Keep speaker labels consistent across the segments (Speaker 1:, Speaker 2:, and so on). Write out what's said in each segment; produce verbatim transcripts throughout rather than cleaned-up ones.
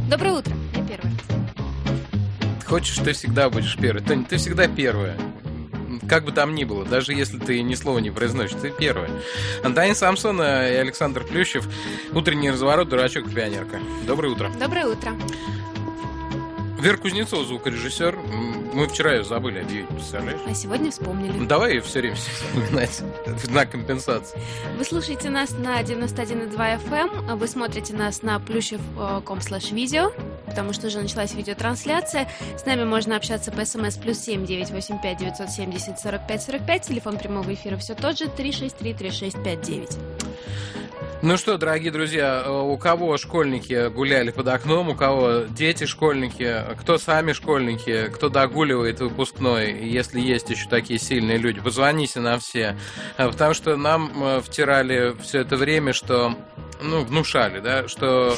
Speaker 1: Доброе утро, я первая.
Speaker 2: Хочешь, ты всегда будешь первой. Тоня, ты всегда первая. Как бы там ни было, даже если ты ни слова не произносишь, ты первая. Антонина Самсонова и Александр Плющев. Утренний разворот, дурачок и пионерка. Доброе утро.
Speaker 1: Доброе утро.
Speaker 2: Вера Кузнецова, звукорежиссер. Мы вчера ее забыли объявить, представляешь?
Speaker 1: А сегодня вспомнили.
Speaker 2: Ну, давай ее все время вспоминать. На компенсацию.
Speaker 1: Вы слушаете нас на девяносто один и два эф эм. Вы смотрите нас на плющев точка ком слэш видео, потому что уже началась видеотрансляция. С нами можно общаться по смс плюс семь девятьсот восемьдесят пять девятьсот семьдесят сорок пять сорок пять. Телефон прямого эфира все тот же три шесть три три шесть пять девять.
Speaker 2: Ну что, дорогие друзья, у кого школьники гуляли под окном, у кого дети школьники, кто сами школьники, кто догуливает выпускной, если есть еще такие сильные люди, позвоните на все, потому что нам втирали все это время, что, ну, внушали, да, что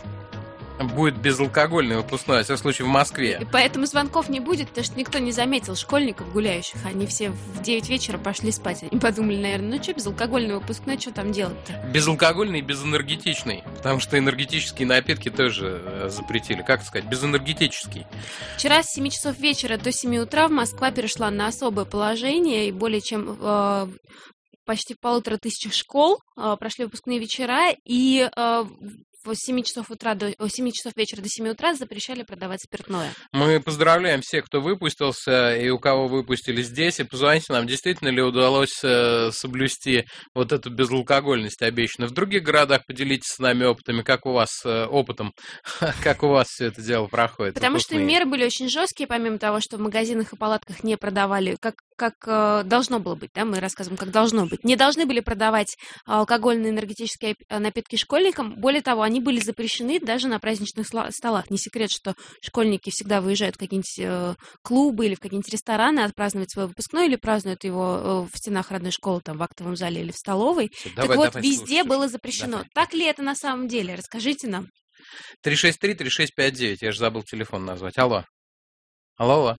Speaker 2: будет безалкогольный выпускной, во всяком случае в Москве.
Speaker 1: И поэтому звонков не будет, потому что никто не заметил школьников гуляющих. Они все в девять вечера пошли спать. Они подумали, наверное, ну что, безалкогольный выпускной, что там делать-то?
Speaker 2: Безалкогольный и безэнергетичный, потому что энергетические напитки тоже запретили. Как сказать, безэнергетический.
Speaker 1: Вчера с семи часов вечера до семи утра Москва перешла на особое положение, и более чем э, почти полутора тысяч школ э, прошли выпускные вечера, и э, с семи часов утра до семи часов вечера до семи утра запрещали продавать спиртное.
Speaker 2: Мы поздравляем всех, кто выпустился и у кого выпустили здесь. И позвоните нам, действительно ли удалось э, соблюсти вот эту безалкогольность обещанную. В других городах поделитесь с нами опытами, как у вас э, опытом, как у вас все это дело проходит.
Speaker 1: Потому что меры были очень жесткие, помимо того, что в магазинах и палатках не продавали, как как э, должно было быть, да, мы рассказываем, как должно быть. Не должны были продавать алкогольные энергетические напитки школьникам. Более того, они были запрещены даже на праздничных столах. Не секрет, что школьники всегда выезжают в какие-нибудь э, клубы или в какие-нибудь рестораны отпраздновать свой выпускной, или празднуют его э, в стенах родной школы, там, в актовом зале или в столовой. Давай, так вот, давай, везде слушай, было запрещено. Давай. Так ли это на самом деле? Расскажите нам.
Speaker 2: три шесть три три шесть пять девять. Я же забыл телефон назвать. Алло. Алло, алло.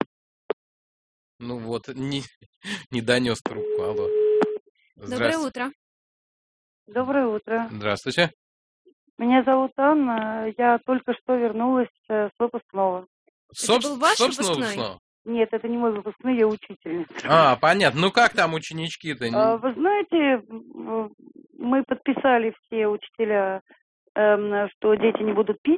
Speaker 2: Ну вот, не, не донес трубку. Алло.
Speaker 1: Доброе утро.
Speaker 3: Доброе утро.
Speaker 2: Здравствуйте.
Speaker 3: Меня зовут Анна. Я только что вернулась с выпускного.
Speaker 1: Соб... Это был ваш выпускной?
Speaker 2: выпускной?
Speaker 3: Нет, это не мой выпускной, я учительница.
Speaker 2: А, понятно. Ну как там ученички-то?
Speaker 3: А, вы знаете, мы подписали все учителя, что дети не будут пить.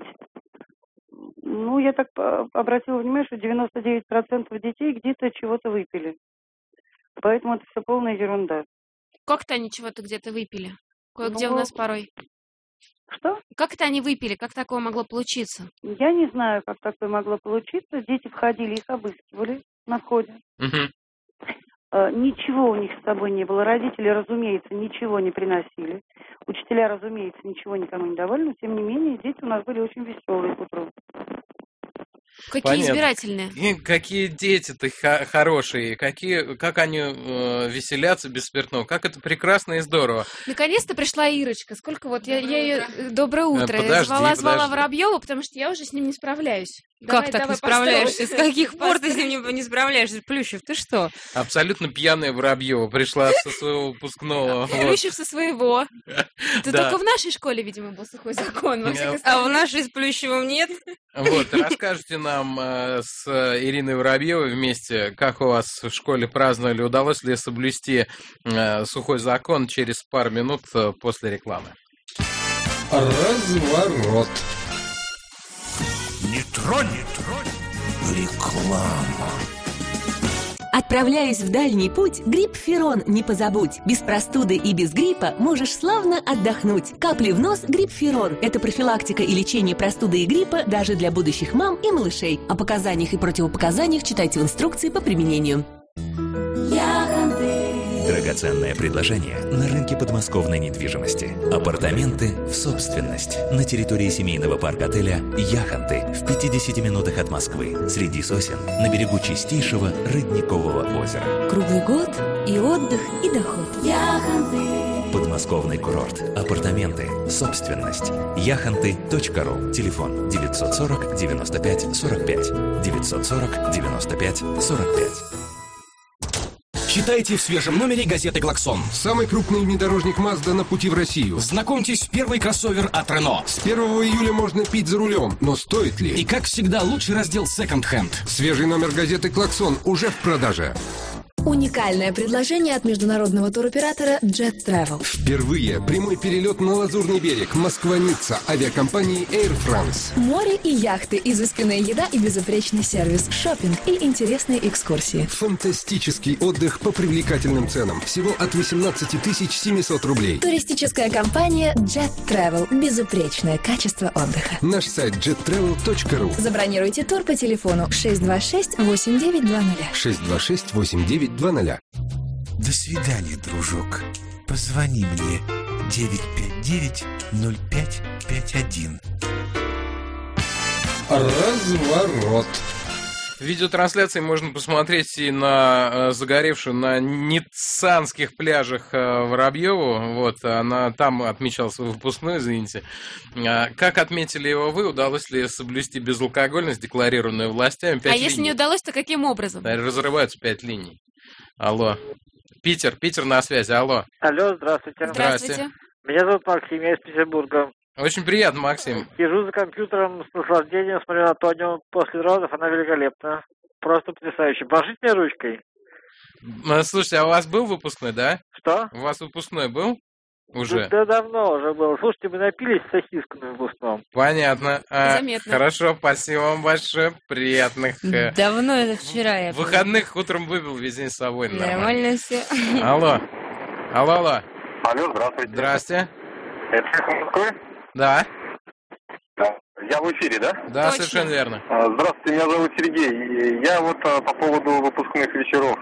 Speaker 3: Ну, я так обратила внимание, что девяносто девять процентов детей где-то чего-то выпили. Поэтому это все полная ерунда.
Speaker 1: Как-то они чего-то где-то выпили? Кое-где
Speaker 3: ну,
Speaker 1: у нас порой.
Speaker 3: Что?
Speaker 1: Как это они выпили? Как такое могло получиться?
Speaker 3: Я не знаю, как такое могло получиться. Дети входили, их обыскивали на входе.
Speaker 2: Угу.
Speaker 3: Ничего у них с собой не было. Родители, разумеется, ничего не приносили. Учителя, разумеется, ничего никому не давали. Но, тем не менее, дети у нас были очень веселые к утру.
Speaker 1: Какие
Speaker 2: Понятно.
Speaker 1: избирательные.
Speaker 2: И какие дети-то х- хорошие, какие, как они э, веселятся без спиртного, как это прекрасно и здорово.
Speaker 1: Наконец-то пришла Ирочка. Сколько вот я, я ее... Доброе утро.
Speaker 2: Подожди,
Speaker 1: я звала,
Speaker 2: подожди.
Speaker 1: звала Воробьева, потому что я уже с ним не справляюсь.
Speaker 4: Как
Speaker 1: давай,
Speaker 4: так
Speaker 1: давай
Speaker 4: не справляешься?
Speaker 1: построим.
Speaker 4: С каких пор ты с ним не, не справляешься? Плющев, ты что?
Speaker 2: Абсолютно пьяная Воробьева пришла со своего выпускного.
Speaker 1: Плющев со своего. Ты
Speaker 2: Да.
Speaker 1: только в нашей школе, видимо, был сухой закон. Во всех
Speaker 4: А
Speaker 1: остальных-
Speaker 4: в нашей с Плющевым нет?
Speaker 2: Вот, расскажите нам э, с Ириной Воробьевой вместе, как у вас в школе праздновали, удалось ли соблюсти э, сухой закон через пару минут э, после рекламы.
Speaker 5: Разворот.
Speaker 6: Не тронь, не тронь. Реклама.
Speaker 7: Отправляясь в дальний путь, Грипп-Ферон не позабудь. Без простуды и без гриппа можешь славно отдохнуть. Капли в нос Грипп-Ферон. Это профилактика и лечение простуды и гриппа даже для будущих мам и малышей. О показаниях и противопоказаниях читайте в инструкции по применению.
Speaker 8: Драгоценное предложение на рынке подмосковной недвижимости. Апартаменты в собственность на территории семейного парк-отеля «Яхонты» в пятидесяти минутах от Москвы, среди сосен, на берегу чистейшего Родникового озера.
Speaker 7: Круглый год и отдых, и доход. Яхонты.
Speaker 8: Подмосковный курорт. Апартаменты. Собственность. яхонты точка ру. Телефон девятьсот сорок девяносто пять сорок пять. девятьсот сорок девяносто пять сорок пять.
Speaker 5: Читайте в свежем номере газеты «Клаксон».
Speaker 9: Самый крупный внедорожник Mazda на пути в Россию.
Speaker 5: Знакомьтесь, первый кроссовер от Renault.
Speaker 9: С первого июля можно пить за рулем, но стоит ли?
Speaker 5: И, как всегда, лучший раздел секонд-хенд.
Speaker 9: Свежий номер газеты «Клаксон» уже в продаже.
Speaker 10: Уникальное предложение от международного туроператора Jet Travel.
Speaker 9: Впервые прямой перелет на Лазурный берег, Москва-Ницца, авиакомпании Air France.
Speaker 10: Море и яхты, изысканная еда и безупречный сервис, шопинг и интересные экскурсии.
Speaker 9: Фантастический отдых по привлекательным ценам. Всего от восемнадцати тысяч семисот рублей.
Speaker 10: Туристическая компания Jet Travel. Безупречное качество отдыха.
Speaker 9: Наш сайт джет тревел точка ру.
Speaker 10: Забронируйте тур по телефону шесть два шесть восемь девять два ноль.
Speaker 9: шесть два шесть восемь девять два ноль.
Speaker 6: До свидания, дружок. Позвони мне девять пять девять ноль пять пять один.
Speaker 9: Разворот.
Speaker 2: Видеотрансляции можно посмотреть и на э, загоревшую на ниццанских пляжах э, Воробьеву. Вот, она там отмечала свой выпускной, извините. А, как отметили его вы, удалось ли соблюсти безалкогольность, декларированную властями?
Speaker 1: А если не удалось, то каким образом?
Speaker 2: Да, разрываются пять линий. Алло. Питер, Питер на связи, алло.
Speaker 11: Алло, здравствуйте.
Speaker 1: Здравствуйте.
Speaker 11: Меня зовут Максим, я из Петербурга.
Speaker 2: Очень приятно, Максим.
Speaker 11: Сижу за компьютером с наслаждением, смотрю на Тоню после родов, она великолепна. Просто потрясающе. Пожить мне ручкой.
Speaker 2: Слушайте, а у вас был выпускной, да?
Speaker 11: Что?
Speaker 2: У вас выпускной был? Уже?
Speaker 11: Да, да давно уже был. Слушайте, мы напились сосиску на выпускном.
Speaker 2: Понятно. А,
Speaker 1: Заметно.
Speaker 2: Хорошо, спасибо вам большое. Приятных. э,
Speaker 4: Давно это вчера я.
Speaker 2: Выходных утром выпил весь день с собой. Нормально.
Speaker 4: Нормально все.
Speaker 2: Алло. Алло, алло.
Speaker 12: Алло, здравствуйте.
Speaker 2: Здрасте.
Speaker 12: Это Москвы?
Speaker 2: Да.
Speaker 12: Да. Я в эфире, да?
Speaker 2: Да,
Speaker 1: Точно.
Speaker 2: совершенно верно.
Speaker 12: А, Здравствуйте, меня зовут Сергей. Я вот а, по поводу выпускных вечеров.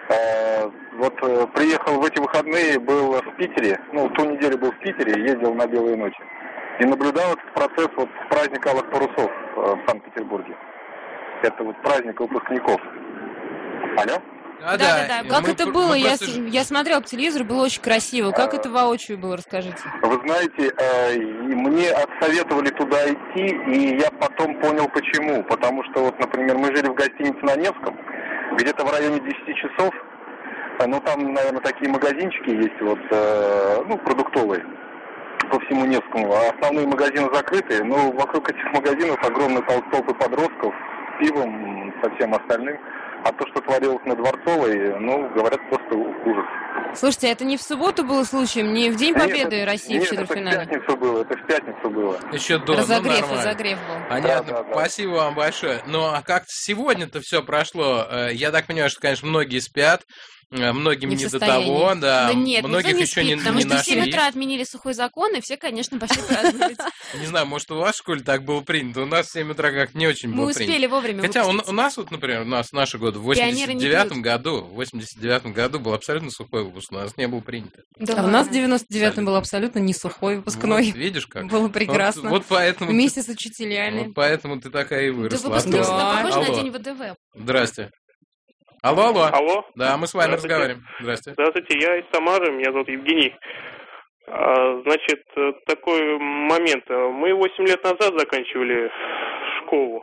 Speaker 12: А, Вот а, приехал в эти выходные, был в Питере, ну, ту неделю был в Питере, ездил на Белые ночи. И наблюдал этот процесс вот с праздника Алых Парусов а, в Санкт-Петербурге. Это вот праздник выпускников. Алло?
Speaker 2: А,
Speaker 1: Да, да, да.
Speaker 4: Как
Speaker 2: Мы
Speaker 4: это
Speaker 2: пр-
Speaker 4: было?
Speaker 2: мы
Speaker 4: Я,
Speaker 2: просто
Speaker 4: с-
Speaker 2: ж-
Speaker 4: я смотрела по телевизору, было очень красиво. Как это воочию было, расскажите.
Speaker 12: Вы знаете, э, и мне отсоветовали туда идти, и я потом понял почему. Потому что, вот, например, мы жили в гостинице на Невском, где-то в районе десяти часов. Э, Ну, там, наверное, такие магазинчики есть, вот, э, ну, продуктовые, по всему Невскому. А основные магазины закрыты, но вокруг этих магазинов огромный тол- толпы подростков с пивом, со всем остальным. А то, что творилось на Дворцовой, ну, говорят, просто ужас.
Speaker 4: Слушайте, это не в субботу было случаем, не в День Победы
Speaker 12: Нет,
Speaker 4: России
Speaker 12: нет,
Speaker 4: в четвертьфинале?
Speaker 12: это в пятницу было, это в пятницу было.
Speaker 2: Еще до, ну,
Speaker 4: Разогрев,
Speaker 2: нормально.
Speaker 4: разогрев был.
Speaker 2: Понятно,
Speaker 12: Да, да, да.
Speaker 2: спасибо вам большое. Ну, а как сегодня-то все прошло? Э, Я так понимаю, что, конечно, многие спят, э, многим
Speaker 4: Не в
Speaker 2: не, до
Speaker 4: состоянии.
Speaker 2: того, да.
Speaker 1: Да нет,
Speaker 2: многих
Speaker 1: никто не
Speaker 2: еще
Speaker 1: спит,
Speaker 2: не,
Speaker 1: потому
Speaker 2: не
Speaker 1: что в семь
Speaker 2: нашли.
Speaker 1: утра отменили сухой закон, и все, конечно, пошли праздновать.
Speaker 2: Не знаю, может, у вас в школе так было принято. У нас в семь утра как не очень
Speaker 1: Мы
Speaker 2: было
Speaker 1: успели
Speaker 2: принято.
Speaker 1: вовремя
Speaker 2: Хотя у,
Speaker 1: выпустить.
Speaker 2: у нас вот, например, у нас наши годы, в
Speaker 1: Пионеры
Speaker 2: восемьдесят
Speaker 1: не
Speaker 2: девятом году, в восемьдесят девятом году был абсолютно сухой выпуск, у нас не было принято.
Speaker 1: Да
Speaker 4: А у нас в
Speaker 1: ладно.
Speaker 4: девяносто девятом был абсолютно не сухой выпускной.
Speaker 2: Вот, видишь как?
Speaker 4: Было прекрасно.
Speaker 2: Вот, вот поэтому...
Speaker 4: Вместе с
Speaker 2: ты-
Speaker 4: учителями.
Speaker 2: Вот поэтому ты такая и
Speaker 1: Да
Speaker 2: выросла.
Speaker 1: выпускной
Speaker 2: Антон.
Speaker 1: всегда
Speaker 4: Да.
Speaker 1: похож на
Speaker 2: Алло.
Speaker 1: день ВДВ.
Speaker 2: Здрасте. Алло, алло.
Speaker 13: Алло.
Speaker 2: Да, мы с вами
Speaker 13: Здравствуйте.
Speaker 2: разговариваем. Здрасте.
Speaker 13: Здравствуйте, я из Самары, меня зовут Евгений. А, Значит, э, такой момент. Мы восемь лет назад заканчивали школу.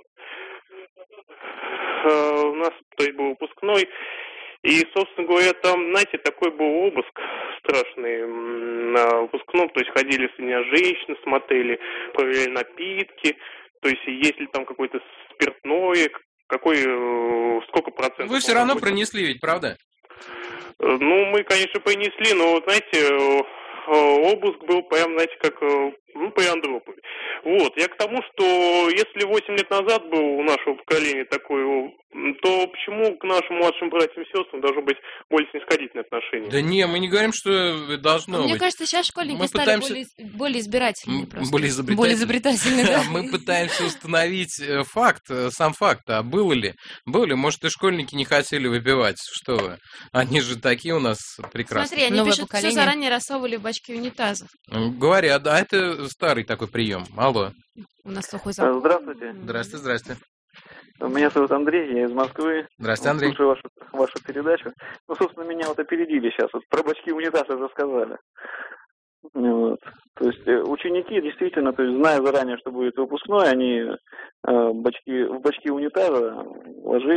Speaker 13: Э, У нас, то есть, был выпускной. И, собственно говоря, там, знаете, такой был обыск страшный м, на выпускном. То есть ходили с меня женщины, смотрели, проверяли напитки. То есть есть ли там какое-то спиртное, какой, э, сколько процентов.
Speaker 2: Вы все равно пронесли ведь, правда?
Speaker 13: Э, Ну, мы, конечно, принесли, но, знаете, э, э, обыск был прям, знаете, как, э, ну, при Андропове. Вот, я к тому, что если восемь лет назад был у нашего поколения такой, э, то почему к нашим младшим братьям и сестрам должно быть более снисходительное отношение?
Speaker 2: Да не, мы не говорим, что должно
Speaker 1: Мне
Speaker 2: быть.
Speaker 1: кажется, сейчас школьники
Speaker 2: Мы
Speaker 1: стали
Speaker 2: пытаемся-
Speaker 1: более, более избирательнее
Speaker 2: М,
Speaker 1: просто.
Speaker 2: Более изобретательны.
Speaker 4: Более изобретательны, да.
Speaker 2: Мы пытаемся установить э, факт, э, сам факт. А было ли? Было ли? Может, и школьники не хотели выпивать? Что вы? Они же такие у нас прекрасные.
Speaker 1: Смотри, они
Speaker 4: Новое
Speaker 1: пишут,
Speaker 4: поколение.
Speaker 1: все заранее рассовывали в бачки унитазов.
Speaker 2: М, Говорят, да, это старый такой прием. Алло.
Speaker 1: У нас сухой закон.
Speaker 11: Здравствуйте.
Speaker 2: Здрасте, здрасте.
Speaker 11: Меня зовут Андрей, я из Москвы.
Speaker 2: Здрасте, Андрей.
Speaker 11: Слушаю вашу, вашу передачу. Ну, собственно, меня вот опередили сейчас. Вот про бачки унитаза рассказали. Вот. То есть э, ученики действительно, то есть, зная заранее, что будет выпускной, они э, бачки, в бачки унитаза ложили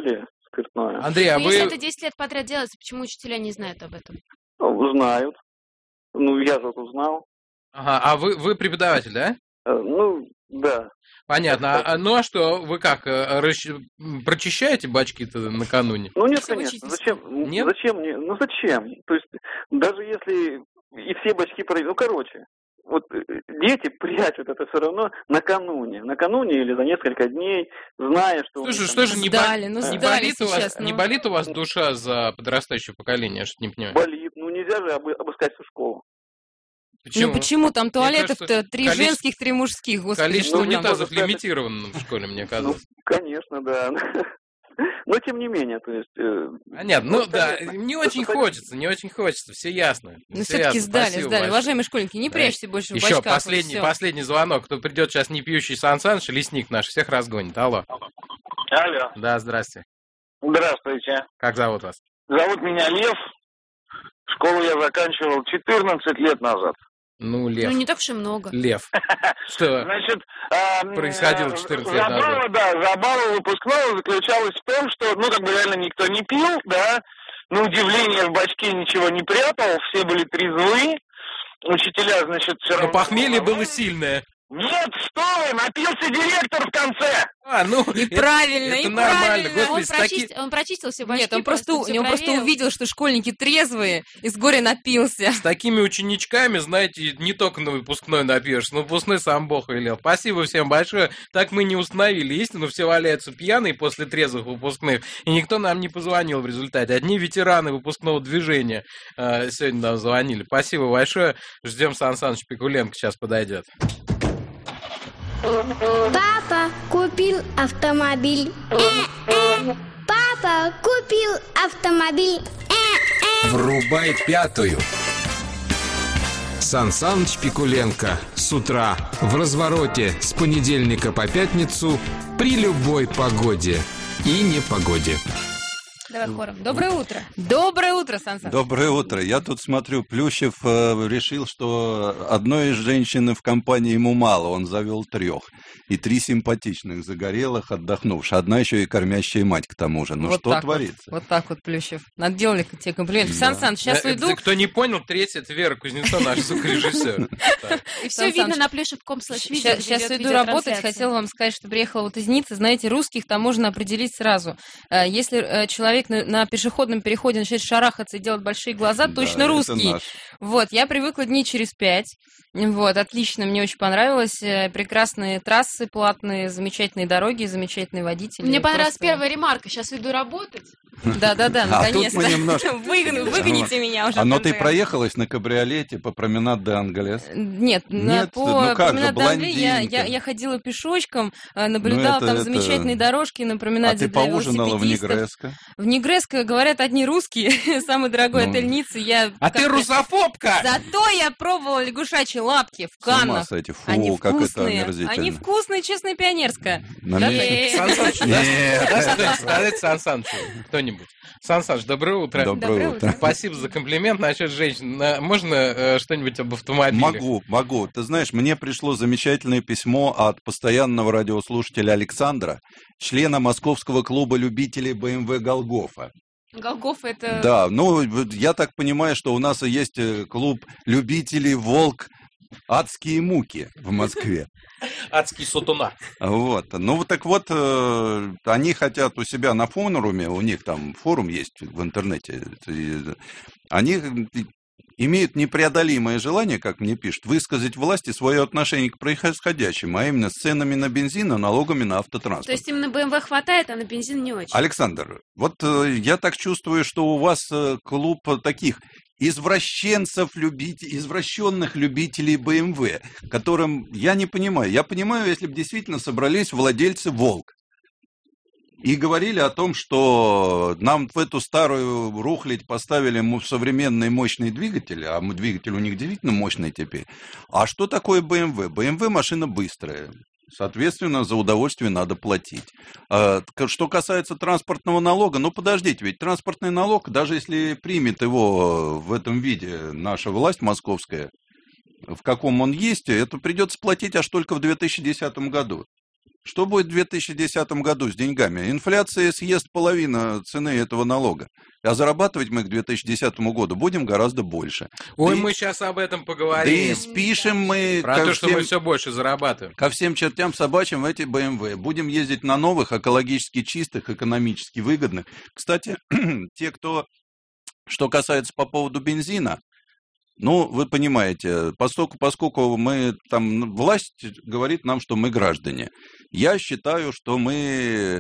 Speaker 11: спиртное.
Speaker 2: Андрей, а
Speaker 1: Но
Speaker 2: вы...
Speaker 1: если это десять лет подряд делается, почему учителя не знают об этом?
Speaker 11: Ну, знают. Ну, я же узнал.
Speaker 2: Ага, а вы, вы преподаватель, да?
Speaker 11: Ну, да.
Speaker 2: Понятно. А, ну а что, вы как, расч... прочищаете бачки-то накануне?
Speaker 11: Ну нет, конечно. Зачем?
Speaker 2: Нет?
Speaker 11: Зачем мне? Ну зачем? То есть, даже если и все бачки пройдут, ну короче, вот дети прячут это все равно накануне. Накануне или за несколько дней, зная, что...
Speaker 2: Слушай, что же не,
Speaker 4: сдали,
Speaker 2: бол...
Speaker 4: ну,
Speaker 2: не,
Speaker 4: сдали
Speaker 2: болит у
Speaker 4: сейчас,
Speaker 2: вас,
Speaker 4: ну.
Speaker 2: не болит у вас душа за подрастающее поколение? Я что-то не понимаю.
Speaker 11: Болит. Ну нельзя же обы- обыскать всю школу.
Speaker 2: Почему?
Speaker 4: Ну почему? Там туалетов-то
Speaker 2: кажется,
Speaker 4: три
Speaker 2: количество...
Speaker 4: женских, три мужских, господи.
Speaker 2: Количество
Speaker 11: Ну,
Speaker 2: унитазов
Speaker 11: можно
Speaker 2: лимитировано в школе, мне кажется.
Speaker 11: Ну, конечно, да. Но тем не менее, то есть... Э,
Speaker 2: Понятно, ну
Speaker 11: вот,
Speaker 2: да,
Speaker 11: конечно.
Speaker 2: не очень хочется, не очень хочется, все ясно.
Speaker 4: Ну
Speaker 2: все
Speaker 4: все-таки
Speaker 2: ясно.
Speaker 4: сдали,
Speaker 2: Спасибо
Speaker 4: сдали.
Speaker 2: большое.
Speaker 4: Уважаемые школьники, не
Speaker 2: Да.
Speaker 4: прячьте больше в
Speaker 2: Еще
Speaker 4: бачках.
Speaker 2: последний,
Speaker 4: вот всё.
Speaker 2: последний звонок. Кто придет сейчас не пьющий Сан Саныч, лесник наш, всех разгонит. Алло.
Speaker 14: Алло.
Speaker 2: Да, здрасте.
Speaker 14: Здравствуйте.
Speaker 2: Как зовут вас?
Speaker 14: Зовут меня Лев. Школу я заканчивал четырнадцать лет назад.
Speaker 2: Ну, Лев.
Speaker 1: Ну, не так уж и много.
Speaker 2: Лев. Что
Speaker 14: Значит, а,
Speaker 2: происходило четырнадцать лет
Speaker 14: забава,
Speaker 2: назад?
Speaker 14: да, забава выпускного заключалась в том, что, ну, как бы реально никто не пил, да, на удивление в бачке ничего не прятал, все были трезвы, учителя, значит, все
Speaker 2: Но
Speaker 14: равно...
Speaker 2: похмелье было сильное.
Speaker 14: Нет, что вы, напился директор в конце!
Speaker 2: А, ну,
Speaker 4: И правильно,
Speaker 2: это
Speaker 4: и
Speaker 2: нормально.
Speaker 4: правильно.
Speaker 2: Господи,
Speaker 1: Он,
Speaker 2: с таки-
Speaker 1: прочистил, он прочистил все бачки.
Speaker 4: Нет, он просто,
Speaker 1: всё
Speaker 4: он просто
Speaker 1: проверил.
Speaker 4: увидел, что школьники трезвые, и с горя напился.
Speaker 2: С такими ученичками, знаете, не только на выпускной напьешься, на выпускной сам Бог велел. Спасибо всем большое. Так мы не установили истину, все валяются пьяные после трезвых выпускных, и никто нам не позвонил в результате. Одни ветераны выпускного движения э, сегодня нам звонили. Спасибо большое. Ждем Сан Саныч Пикуленко, сейчас подойдет.
Speaker 15: Папа купил автомобиль. Э-э. Папа купил автомобиль. Э-э.
Speaker 9: Врубай пятую. Сан Саныч Пикуленко с утра в развороте с понедельника по пятницу при любой погоде и непогоде.
Speaker 4: Давай хором. Доброе утро. Доброе утро, Сан Саныч.
Speaker 16: Доброе утро. Я тут смотрю, Плющев э, решил, что одной женщины в компании ему мало. Он завел трех. И три симпатичных, загорелых, отдохнувших. Одна еще и кормящая мать к тому же. Ну
Speaker 4: вот
Speaker 16: что
Speaker 4: так
Speaker 16: творится?
Speaker 4: Вот, вот так вот, Плющев. Надо делать тебе комплимент.
Speaker 16: Да.
Speaker 4: Сан Саныч, сейчас
Speaker 2: Э,
Speaker 4: уйду.
Speaker 2: Кто не понял, третья это Вера Кузнецова, наш звукорежиссер. Так.
Speaker 1: И все
Speaker 4: Сан
Speaker 1: видно
Speaker 4: Саныч,
Speaker 1: на плюшев точка ком слэш видео.
Speaker 4: Сейчас, сейчас уйду работать. Хотела вам сказать, что приехала вот из Ниццы. Знаете, русских там можно определить сразу. Э, Если э, человек на, на пешеходном переходе начинает шарахаться и делать большие глаза,
Speaker 16: Да,
Speaker 4: точно
Speaker 16: это
Speaker 4: русский.
Speaker 16: наш.
Speaker 4: Вот, я привыкла дней через пять. Вот, отлично, мне очень понравилось. Э, Прекрасные трассы платные, замечательные дороги, замечательные водители.
Speaker 1: Мне понравилась
Speaker 4: Просто-
Speaker 1: первая ремарка. Сейчас уйду работать.
Speaker 4: Да-да-да,
Speaker 16: А тут
Speaker 4: наконец-то.
Speaker 16: мы немножко-
Speaker 4: Выгону- Выгоните меня уже.
Speaker 16: А но
Speaker 4: в
Speaker 16: ты
Speaker 4: конце.
Speaker 16: проехалась на кабриолете по променад де Англес?
Speaker 4: Нет, на-
Speaker 16: Нет,
Speaker 4: по
Speaker 16: ну как же,
Speaker 4: променаду Д'Андре я,
Speaker 16: блондинка.
Speaker 4: я, я ходила пешочком, э, наблюдала
Speaker 16: Ну, это-
Speaker 4: там
Speaker 16: это-
Speaker 4: замечательные дорожки на
Speaker 16: А
Speaker 4: променаде
Speaker 16: ты
Speaker 4: для
Speaker 16: поужинала в
Speaker 4: велосипедистов.
Speaker 16: Негреско?
Speaker 4: В Негреско, говорят, одни русские, самый дорогой
Speaker 16: Ну.
Speaker 4: отель Ниццы. Я
Speaker 2: А ты
Speaker 4: как-то-
Speaker 2: русофобка!
Speaker 4: Зато я пробовала лягушачьи лапки в
Speaker 16: С ума
Speaker 4: Каннах.
Speaker 16: сойти. Фу,
Speaker 4: Они
Speaker 16: как это
Speaker 4: вкусные,
Speaker 16: омерзительно.
Speaker 4: они вкусные, честно, пионерская.
Speaker 16: На
Speaker 4: Да,
Speaker 16: месте.
Speaker 4: э,
Speaker 2: Сан Саныч,
Speaker 16: Нет.
Speaker 2: даст кто-нибудь сказать Сан Санычу? Кто-нибудь? Сан Саныч, доброе утро.
Speaker 16: Доброе Доброе утро. утро.
Speaker 2: Спасибо за комплимент насчет женщин. На- Можно э, что-нибудь об автомобиле?
Speaker 16: Могу, могу. Ты знаешь, мне пришло замечательное письмо от постоянного радиослушателя Александра, члена Московского клуба любителей бэ эм вэ «Голгофа».
Speaker 1: Голгоф это...
Speaker 16: Да, ну, вот я так понимаю, что у нас и есть э, клуб любителей «Волк. Адские муки» в Москве.
Speaker 2: Адский сатана.
Speaker 16: Вот. Ну, вот так вот, э, они хотят у себя на форуме, у них там форум есть в интернете, и они имеют непреодолимое желание, как мне пишут, высказать власти свое отношение к происходящему, а именно с ценами на бензин и налогами на автотранспорт.
Speaker 1: То есть им на бэ эм вэ хватает, а на бензин не очень.
Speaker 16: Александр, вот э, я так чувствую, что у вас э, клуб таких извращенцев, любителей, извращенных любителей бэ эм вэ, которым я не понимаю. Я понимаю, если бы действительно собрались владельцы «Волк» и говорили о том, что нам в эту старую рухлядь поставили му- современный мощный двигатель, а м- двигатель у них действительно мощный теперь. А что такое бэ эм вэ? бэ эм вэ машина быстрая. Соответственно, за удовольствие надо платить. А, к- Что касается транспортного налога, ну подождите, ведь транспортный налог, даже если примет его в этом виде наша власть московская, в каком он есть, это придется платить аж только в две тысячи десятом году. Что будет в две тысячи десятом году с деньгами? Инфляция съест половину цены этого налога. А зарабатывать мы к две тысячи десятому году будем гораздо больше.
Speaker 2: Ой,
Speaker 16: да
Speaker 2: мы
Speaker 16: и...
Speaker 2: сейчас об этом поговорим.
Speaker 16: Да и спишем мы...
Speaker 2: Про то, что всем... мы все больше зарабатываем.
Speaker 16: Ко всем чертям собачьим эти бэ эм вэ. Будем ездить на новых, экологически чистых, экономически выгодных. Кстати, те, кто... Что касается по поводу бензина, ну, вы понимаете, поскольку, поскольку мы там, власть говорит нам, что мы граждане. Я считаю, что мы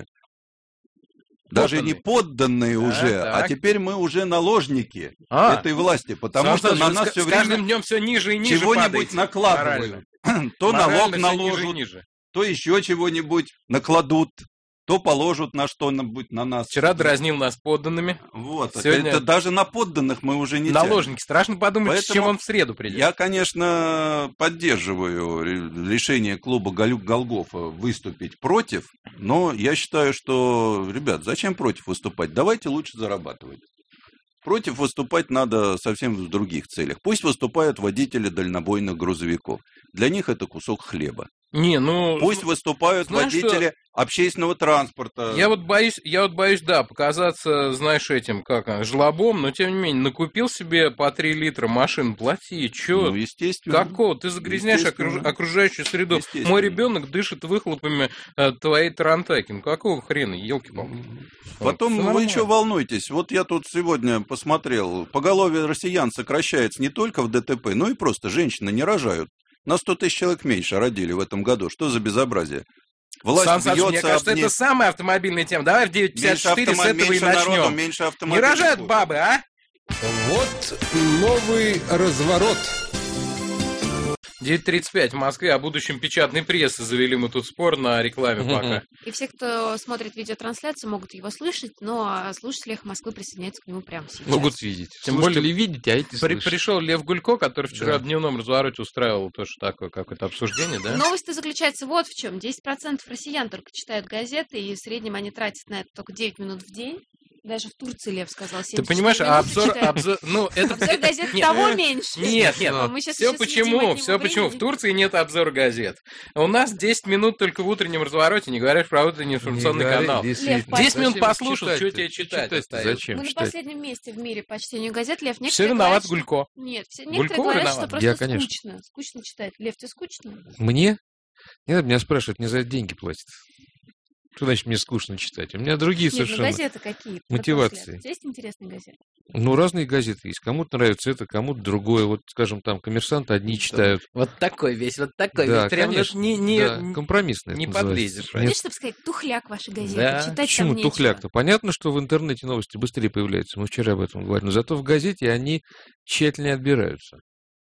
Speaker 16: даже
Speaker 2: подданные.
Speaker 16: не подданные да, уже, так. а теперь мы уже наложники а. этой власти, потому Сам что на нас
Speaker 2: с,
Speaker 16: все
Speaker 2: с
Speaker 16: время
Speaker 2: каждым днем все ниже и ниже
Speaker 16: чего-нибудь накладывают. То
Speaker 2: Морально
Speaker 16: налог наложат,
Speaker 2: ниже, ниже.
Speaker 16: то еще чего-нибудь накладут. То положат на что-нибудь на нас.
Speaker 2: Вчера дразнил нас подданными.
Speaker 16: Вот.
Speaker 2: Сегодня...
Speaker 16: Это даже на подданных мы уже не
Speaker 2: Наложники.
Speaker 16: Тянем.
Speaker 2: Страшно подумать, Поэтому с чем он в среду придет.
Speaker 16: Я, конечно, поддерживаю решение клуба Голгофа выступить против, но я считаю, что, ребят, зачем против выступать? Давайте лучше зарабатывать. Против выступать надо совсем в других целях. Пусть выступают водители дальнобойных грузовиков. Для них это кусок хлеба.
Speaker 2: Не, ну...
Speaker 16: Пусть выступают
Speaker 2: знаешь,
Speaker 16: водители
Speaker 2: что...
Speaker 16: общественного транспорта.
Speaker 2: Я вот боюсь, я вот боюсь, да, показаться, знаешь, этим, как, жлобом, но тем не менее, накупил себе по три литра машин, плати, чё?
Speaker 16: Ну, естественно.
Speaker 2: Какого? Ты загрязняешь окруж... окружающую среду. Мой ребенок дышит выхлопами э, твоей тарантаки. Ну, какого хрена, елки-палки?
Speaker 16: Потом
Speaker 2: вот,
Speaker 16: вы еще волнуйтесь. Вот я тут сегодня посмотрел, поголовье россиян сокращается не только в дэ тэ пэ, но и просто женщины не рожают. На сто тысяч человек меньше родили в этом году. Что за безобразие? Власть
Speaker 2: Сан Саныч, мне кажется,
Speaker 16: об...
Speaker 2: это самая автомобильная тема. Давай в девять пятьдесят четыре с этого и начнем.
Speaker 16: Народу, меньше
Speaker 2: не рожают бабы, а?
Speaker 9: Вот новый разворот.
Speaker 2: девять тридцать пять в Москве. О будущем печатной прессы завели мы тут спор на рекламе пока.
Speaker 1: И все, кто смотрит видеотрансляцию, могут его слышать, но слушатели «Эхо Москвы» присоединяются к нему прямо сейчас.
Speaker 9: Могут видеть.
Speaker 2: Тем
Speaker 9: Слушатели
Speaker 2: более
Speaker 9: видите, а эти
Speaker 2: при, Пришел Лев Гулько, который вчера
Speaker 9: да.
Speaker 2: в дневном развороте устраивал тоже такое какое-то обсуждение, да?
Speaker 1: Новость-то заключается вот в чем. десять процентов россиян только читают газеты, и в среднем они тратят на это только девять минут в день. Даже в Турции, Лев сказал,
Speaker 2: Ты понимаешь, а обзор, обзор, ну, это...
Speaker 1: обзор газет нет, того меньше.
Speaker 2: Нет, нет,
Speaker 1: мы
Speaker 2: все почему, все почему. В Турции нет обзора газет. У нас десять минут только в утреннем развороте, не говоришь про утренний информационный не канал.
Speaker 1: Лев,
Speaker 2: десять минут послушал, что тебе читать?
Speaker 9: читать зачем
Speaker 1: Мы
Speaker 9: читать?
Speaker 1: на последнем месте в мире по чтению газет, Лев.
Speaker 2: Все виноват
Speaker 1: говорят,
Speaker 2: Гулько.
Speaker 1: Что... Нет, все,
Speaker 2: Гулько
Speaker 1: некоторые говорят,
Speaker 2: виноват.
Speaker 1: что просто
Speaker 9: Я, конечно.
Speaker 1: скучно. Скучно читать. Лев, тебе скучно?
Speaker 9: Мне? Не надо меня спрашивать, мне за это деньги платят. Что значит мне скучно читать? У меня другие
Speaker 1: Нет,
Speaker 9: совершенно
Speaker 1: ну газеты какие?
Speaker 9: мотивации.
Speaker 1: У тебя есть интересные газеты?
Speaker 9: Ну, разные газеты есть. Кому-то нравится это, кому-то другое. Вот, скажем, там «Коммерсант» одни читают.
Speaker 2: Вот такой весь, вот такой
Speaker 9: да,
Speaker 2: весь. Прям
Speaker 9: конечно,
Speaker 2: не, не,
Speaker 9: да, компромиссный.
Speaker 2: Не подлезешь.
Speaker 1: Нет, чтобы сказать, тухляк ваши газеты.
Speaker 2: Да.
Speaker 1: Читать
Speaker 9: Почему
Speaker 1: там
Speaker 9: тухляк-то? Понятно, что в интернете новости быстрее появляются. Мы вчера об этом говорили. Но зато в газете они тщательнее отбираются.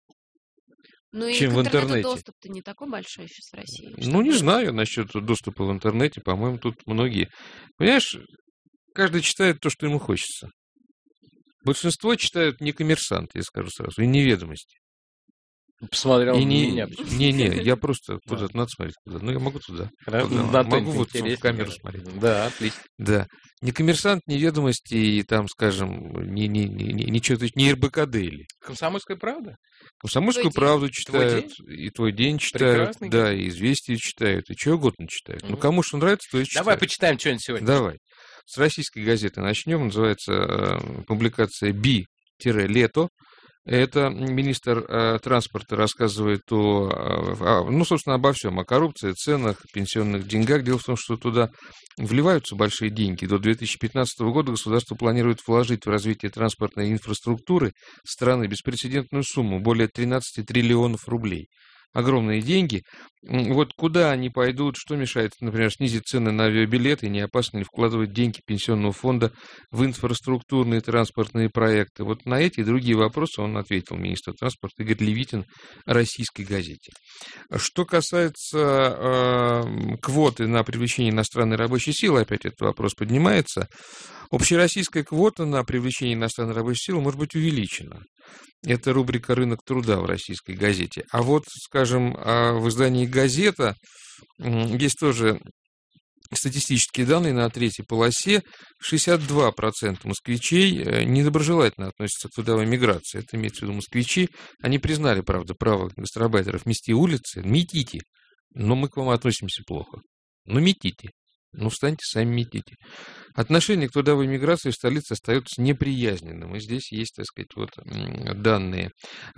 Speaker 1: Ну и
Speaker 9: чем
Speaker 1: к
Speaker 9: в интернете.
Speaker 1: доступ-то не такой большой сейчас в России.
Speaker 9: Ну, не знаю насчет доступа в интернете. По-моему, тут многие... Понимаешь, каждый читает то, что ему хочется. Большинство читают не «Коммерсант», я скажу сразу, и не «Ведомости».
Speaker 2: Посмотрел
Speaker 9: и
Speaker 2: на
Speaker 9: не,
Speaker 2: меня.
Speaker 9: Не, не, я просто куда-то надо смотреть куда. Ну, я могу туда.
Speaker 2: Хорошо,
Speaker 9: туда. Могу вот в камеру смотреть.
Speaker 2: Да, отлично.
Speaker 9: Да. Ни «Коммерсант», ни «Ведомости», и там, скажем, ни, ни, ни, ни, ничего, ни эр бэ ка дэ или.
Speaker 2: «Комсомольская правда»?
Speaker 9: «Комсомольскую
Speaker 2: твой
Speaker 9: правду»
Speaker 2: день?
Speaker 9: читают, и «Твой день» читают,
Speaker 2: Прекрасный
Speaker 9: да,
Speaker 2: день.
Speaker 9: и «Известия» читают, и что угодно читают.
Speaker 2: Mm-hmm.
Speaker 9: Ну, кому что нравится, то и читают.
Speaker 2: Давай почитаем что-нибудь сегодня.
Speaker 9: Давай. С российской газеты начнем. Называется э, публикация «Би-лето». Это министр э, транспорта рассказывает о, о, ну, собственно, обо всем, о коррупции, ценах, пенсионных деньгах. Дело в том, что туда вливаются большие деньги. До две тысячи пятнадцатого года государство планирует вложить в развитие транспортной инфраструктуры страны беспрецедентную сумму, более тринадцать триллионов рублей. Огромные деньги. Вот куда они пойдут, что мешает, например, снизить цены на авиабилеты, не опасно ли вкладывать деньги пенсионного фонда в инфраструктурные транспортные проекты? Вот на эти и другие вопросы он ответил, министр транспорта Игорь Левитин, российской газете. Что касается э, квоты на привлечение иностранной рабочей силы, опять этот вопрос поднимается. Общероссийская квота на привлечение иностранной рабочей силы может быть увеличена. Это рубрика «Рынок труда» в российской газете. А вот, скажем, в издании «Газета» есть тоже статистические данные на третьей полосе. шестьдесят два процента москвичей недоброжелательно относятся к трудовой миграции. Это имеется в виду москвичи. Они признали, правда, право гастарбайтеров мести улицы. Метите, но мы к вам относимся плохо. Ну, метите. Ну, встаньте, сами метите. Отношение к трудовой миграции в столице остается неприязненным. И здесь есть, так сказать, вот данные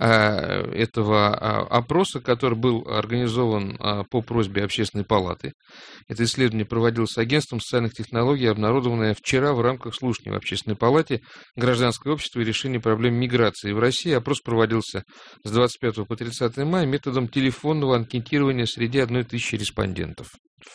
Speaker 9: этого опроса, который был организован по просьбе Общественной палаты. Это исследование проводилось агентством социальных технологий, обнародованное вчера в рамках слушания в Общественной палате «Гражданское общество и решение проблем миграции в России». Опрос проводился с двадцать пятого по тридцатое мая методом телефонного анкетирования среди одной тысячи респондентов.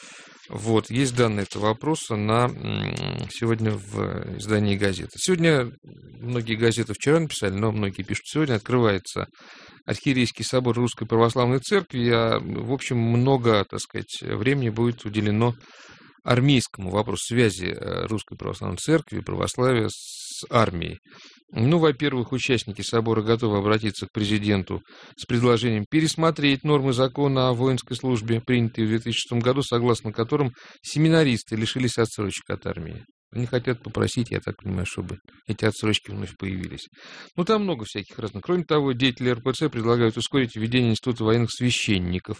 Speaker 9: Вот, есть данные этого вопроса на сегодня в издании газеты. Сегодня многие газеты вчера написали, но многие пишут сегодня, открывается Архиерейский собор Русской Православной Церкви, а, в общем, много, так сказать, времени будет уделено армейскому вопросу связи Русской Православной Церкви, православия с армией. Ну, во-первых, участники собора готовы обратиться к президенту с предложением пересмотреть нормы закона о воинской службе, принятые в две тысячи шестом году, согласно которым семинаристы лишились отсрочек от армии. Они хотят попросить, я так понимаю, чтобы эти отсрочки вновь появились. Ну, там много всяких разных. Кроме того, деятели эр пэ цэ предлагают ускорить введение института военных священников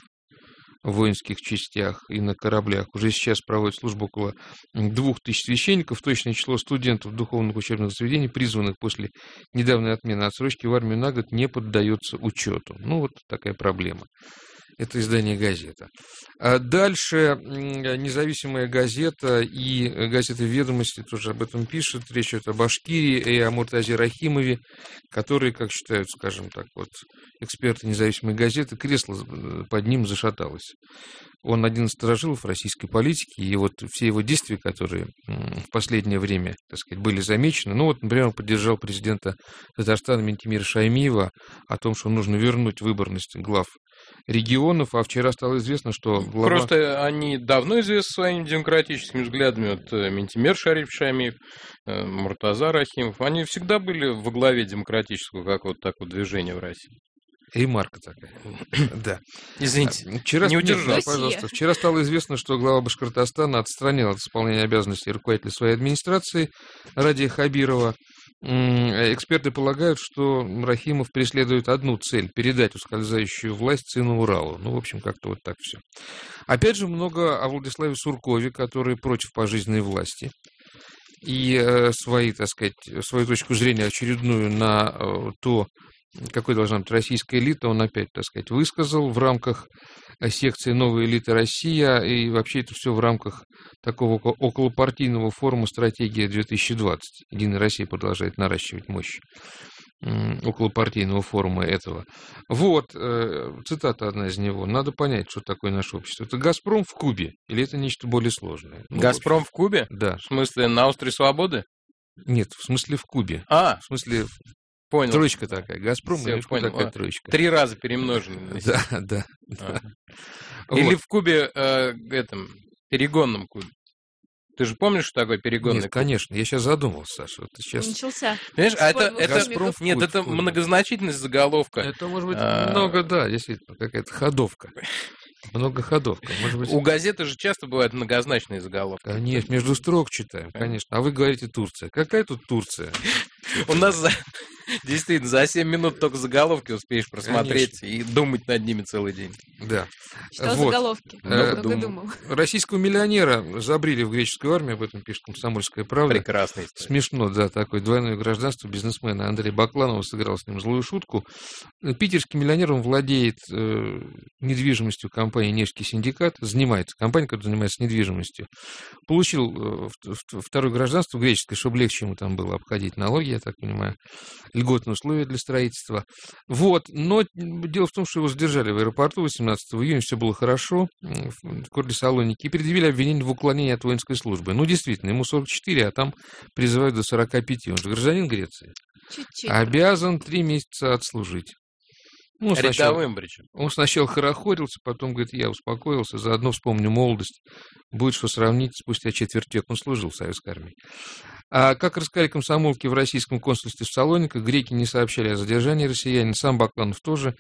Speaker 9: в воинских частях и на кораблях. Уже сейчас проводит службу около двух тысяч священников. Точное число студентов духовных учебных заведений, призванных после недавней отмены отсрочки в армию на год, не поддается учету. Ну, вот такая проблема. Это издание «Газета». А дальше независимая газета и газета «Ведомости» тоже об этом пишут. Речь идет о Башкирии и о Муртазе Рахимове, которые, как считают, скажем так, вот эксперты независимой газеты, кресло под ним зашаталось. Он один из сторожилов российской политики, и вот все его действия, которые в последнее время, так сказать, были замечены, ну вот, например, он поддержал президента Татарстана Ментимира Шаймиева о том, что нужно вернуть выборность глав регионов, а вчера стало известно, что глава...
Speaker 2: Просто они давно известны своими демократическими взглядами. Вот Ментимир Шариф Шаймиев, Муртаза Рахимов, они всегда были во главе демократического какого-то такого движения в России.
Speaker 9: Ремарка такая. Да.
Speaker 2: Извините,
Speaker 9: вчера,
Speaker 2: не удержал.
Speaker 9: Нет, пожалуйста. Вчера стало известно, что глава Башкортостана отстранил от исполнения обязанностей руководителя своей администрации Радия Хабирова. Эксперты полагают, что Рахимов преследует одну цель – передать ускользающую власть сыну Уралу. Ну, в общем, как-то вот так все. Опять же, много о Владиславе Суркове, который против пожизненной власти. И э, свои, так сказать, свою точку зрения очередную на э, то, какой должна быть российская элита, он опять, так сказать, высказал в рамках секции «Новая элита Россия», и вообще это все в рамках такого околопартийного форума «Стратегия-две тысячи двадцать». «Единая Россия» продолжает наращивать мощь околопартийного форума этого. Вот, цитата одна из него. Надо понять, что такое наше общество. Это «Газпром» в Кубе или это нечто более сложное? Ну,
Speaker 2: «Газпром» в, в Кубе?
Speaker 9: Да.
Speaker 2: В смысле, на острове Свободы?
Speaker 9: Нет, в смысле в Кубе.
Speaker 2: А,
Speaker 9: в смысле...
Speaker 2: Понял.
Speaker 9: Троечка такая. «Газпром»
Speaker 2: Все,
Speaker 9: и такая троечка.
Speaker 2: Три раза перемноженный.
Speaker 9: Да, да.
Speaker 2: А. Или вот. В Кубе, э, этом, перегонном Кубе. Ты же помнишь, что такое перегонный
Speaker 9: Нет,
Speaker 2: Куб?
Speaker 9: конечно. Я сейчас задумался, Саша. Вот сейчас...
Speaker 1: Начался.
Speaker 2: Понимаешь, а это, это,
Speaker 9: «Газпром» в
Speaker 2: нет,
Speaker 9: Кубе,
Speaker 2: это
Speaker 9: в Кубе.
Speaker 2: Многозначительность заголовка.
Speaker 9: Это может быть
Speaker 2: а...
Speaker 9: много, да, действительно, какая-то ходовка. Многоходовка. Может быть...
Speaker 2: У газеты же часто бывают многозначные заголовки.
Speaker 9: Конечно, между строк читаем, конечно. А вы говорите Турция. Какая тут Турция?
Speaker 2: У нас за... действительно за семь минут только заголовки успеешь просмотреть и думать над ними целый день.
Speaker 9: Да.
Speaker 1: Читал заголовки. Много думал.
Speaker 9: Российского миллионера забрили в греческую армию, об этом пишет «Комсомольская правда».
Speaker 2: Прекрасно.
Speaker 9: Смешно, да, такое двойное гражданство бизнесмена Андрея Бакланова сыграл с ним злую шутку. Питерский миллионер, он владеет э, недвижимостью компании «Невский синдикат», занимается, компания, которая занимается недвижимостью. Получил э, второе гражданство греческое, чтобы легче ему там было обходить налоги, я так понимаю, льготные условия для строительства. Вот, но дело в том, что его задержали в аэропорту восемнадцатого июня, все было хорошо, в городе Салоники, и предъявили обвинение в уклонении от воинской службы. Ну, действительно, ему сорок четыре, а там призывают до сорока пяти. Он же гражданин Греции.
Speaker 1: Чуть-чуть.
Speaker 9: Обязан три месяца отслужить. Ну,
Speaker 2: рядовым причем.
Speaker 9: Он сначала хорохорился, потом говорит, я успокоился, заодно вспомню молодость. Будет что сравнить, спустя четверть века он служил в советской армии. А как рассказали комсомолки в российском консульстве в Салониках, греки не сообщали о задержании россиянина, сам Бакланов тоже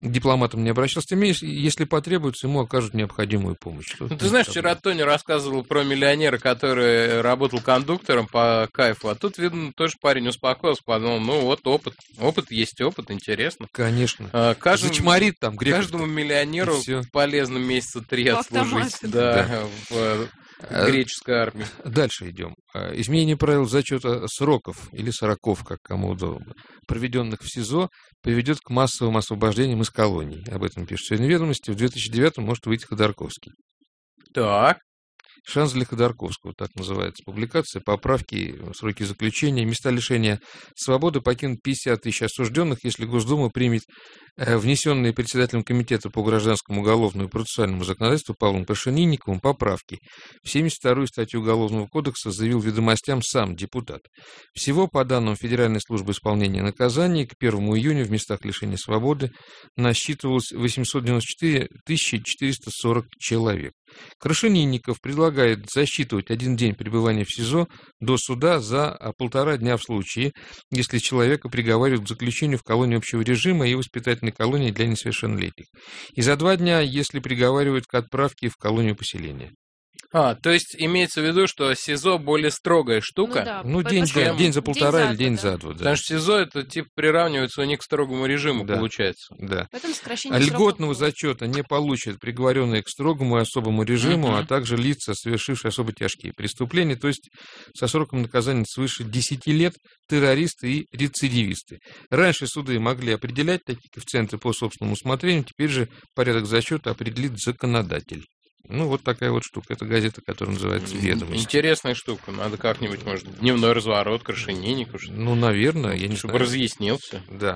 Speaker 9: к дипломатам не обращался, тем не менее, если потребуется, ему окажут необходимую помощь.
Speaker 2: Ну, ты знаешь, вчера Тони рассказывал про миллионера, который работал кондуктором по кайфу, а тут, видно, тоже парень успокоился, подумал, ну вот опыт, опыт есть опыт, интересно.
Speaker 9: Конечно.
Speaker 2: А, каждому,
Speaker 9: Зачморит там греков.
Speaker 2: Каждому миллионеру полезно месяца три отслужить, да, да. в греческой армии.
Speaker 9: Дальше идем. Изменение правил зачета сроков или сороков, как кому удобно, проведенных в СИЗО, приведет к массовым освобождениям из колоний. Об этом пишут сегодня ведомости. В две тысячи девятом может выйти Ходорковский.
Speaker 2: Так.
Speaker 9: Шанс для Ходорковского, так называется публикация, поправки, сроки заключения, места лишения свободы покинут пятьдесят тысяч осужденных, если Госдума примет внесенные председателем комитета по гражданскому уголовному и процессуальному законодательству Павлом Крашенинниковым поправки. В семьдесят вторую статью Уголовного кодекса заявил ведомостям сам депутат. Всего, по данным Федеральной службы исполнения наказаний, к первому июня в местах лишения свободы насчитывалось восемьсот девяносто четыре тысячи четыреста сорок человек. Крашенинников предлагает засчитывать один день пребывания в СИЗО до суда за полтора дня в случае, если человека приговаривают к заключению в колонии общего режима и воспитательной колонии для несовершеннолетних. И за два дня, если приговаривают к отправке в колонию поселения.
Speaker 2: А, то есть имеется в виду, что СИЗО более строгая штука?
Speaker 1: Ну, да,
Speaker 9: ну день,
Speaker 1: чем...
Speaker 9: день за полтора
Speaker 1: день
Speaker 9: или день
Speaker 1: да.
Speaker 9: за два. Да.
Speaker 2: Потому что СИЗО это типа приравнивается у них к строгому режиму, да. получается.
Speaker 9: Да.
Speaker 1: А
Speaker 9: льготного зачета не получат приговоренные к строгому и особому режиму, uh-huh. а также лица, совершившие особо тяжкие преступления, то есть со сроком наказания свыше десяти лет, террористы и рецидивисты. Раньше суды могли определять такие коэффициенты по собственному усмотрению, теперь же порядок зачета определит законодатель. Ну, вот такая вот штука. Это газета, которая называется «Ведомости».
Speaker 2: Интересная штука. Надо как-нибудь, может, дневной разворот Крашенинников.
Speaker 9: Ну, наверное, я не
Speaker 2: Чтобы
Speaker 9: знаю.
Speaker 2: разъяснился.
Speaker 9: Да.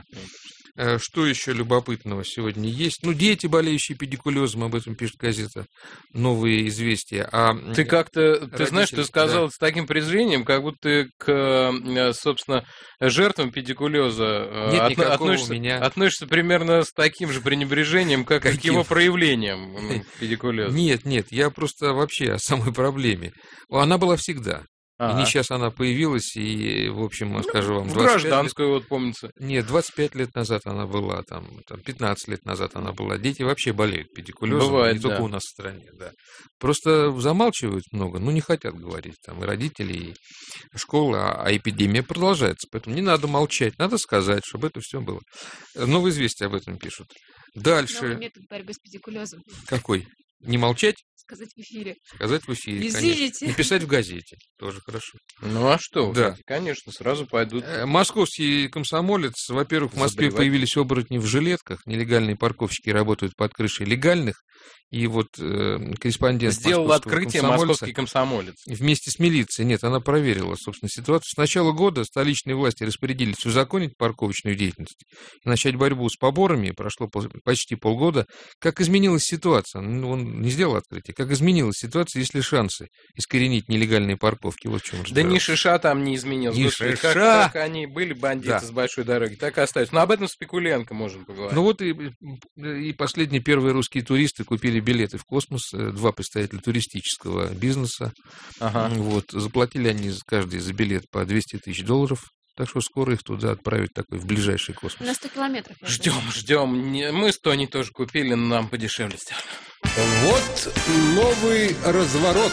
Speaker 9: Что еще любопытного сегодня есть? Ну, дети, болеющие педикулезом, об этом пишет газета «Новые известия». А
Speaker 2: ты как-то,
Speaker 9: родители,
Speaker 2: ты знаешь, ты сказал
Speaker 9: да.
Speaker 2: с таким презрением, как будто ты к, собственно, жертвам педикулеза
Speaker 9: Нет,
Speaker 2: от, относишься,
Speaker 9: меня...
Speaker 2: относишься примерно с таким же пренебрежением, как Каким? к его проявлениям педикулеза.
Speaker 9: Нет, нет, я просто вообще о самой проблеме. Она была всегда. И не сейчас она появилась, и, в общем, ну, скажу вам...
Speaker 2: гражданскую, лет... вот помнится.
Speaker 9: Нет, двадцать пять лет назад она была, там, там, пятнадцать лет назад она была. Дети вообще болеют педикулезом,
Speaker 2: Бывает,
Speaker 9: не
Speaker 2: да.
Speaker 9: только у нас в стране, да. Просто замалчивают много, ну, не хотят говорить, там, и родители, и школа, а, а эпидемия продолжается, поэтому не надо молчать, надо сказать, чтобы это все было. Новые известия об этом пишут. Дальше...
Speaker 1: Новый метод борьбы с педикулезом.
Speaker 9: Какой? Не молчать?
Speaker 1: Сказать в эфире.
Speaker 9: Сказать в эфире,
Speaker 1: Без
Speaker 9: конечно.
Speaker 1: видите?
Speaker 9: Написать в газете. Тоже хорошо.
Speaker 2: Ну, а что?
Speaker 9: Да.
Speaker 2: Конечно, сразу пойдут.
Speaker 9: Московский комсомолец. Во-первых, в Москве Заболевать. появились оборотни в жилетках. Нелегальные парковщики работают под крышей легальных. И вот э, корреспондент
Speaker 2: сделал открытие московский комсомолец.
Speaker 9: Вместе с милицией. Нет, она проверила, собственно, ситуацию. С начала года столичные власти распорядились узаконить парковочную деятельность и начать борьбу с поборами. Прошло почти полгода. Как изменилась ситуация? Он не сделал открытие. Как изменилась ситуация, если шансы искоренить нелегальные парковки? Вот в чем
Speaker 2: да ни шиша там не изменилось.
Speaker 9: Ни
Speaker 2: Господи,
Speaker 9: шиша.
Speaker 2: Как, как они были бандиты да. с большой дороги, так и остаются. Но об этом Спекуленко можем поговорить.
Speaker 9: Ну вот и, и последние первые русские туристы купили билеты в космос, два представителя туристического бизнеса. Ага. Вот, заплатили они каждый за билет по двести тысяч долларов. Так что скоро их туда отправят такой в ближайший космос.
Speaker 1: На сто километров.
Speaker 2: Ждем, ждем. Мы с Тони тоже купили, но нам подешевле сделали.
Speaker 17: Вот новый разворот.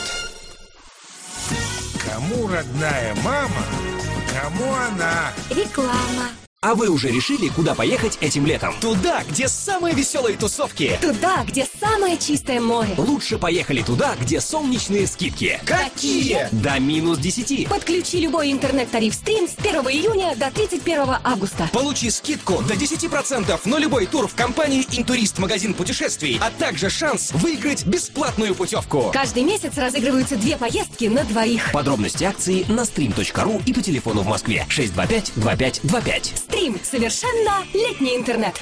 Speaker 6: Кому родная мама, кому она?
Speaker 15: Реклама.
Speaker 5: А вы уже решили, куда поехать этим летом? Туда, где самые веселые тусовки.
Speaker 7: Туда, где самое чистое море.
Speaker 5: Лучше поехали туда, где солнечные скидки.
Speaker 17: Какие?
Speaker 5: До минус десяти.
Speaker 7: Подключи любой интернет-тариф Стрим с первого июня до тридцать первого августа.
Speaker 5: Получи скидку до десяти процентов на любой тур в компании «Интурист» магазин путешествий, а также шанс выиграть бесплатную путевку.
Speaker 7: Каждый месяц разыгрываются две поездки на двоих.
Speaker 5: Подробности акции на стрим точка ру и по телефону в Москве шесть два пять два пять два пять.
Speaker 7: Стрим. Совершенно летний интернет.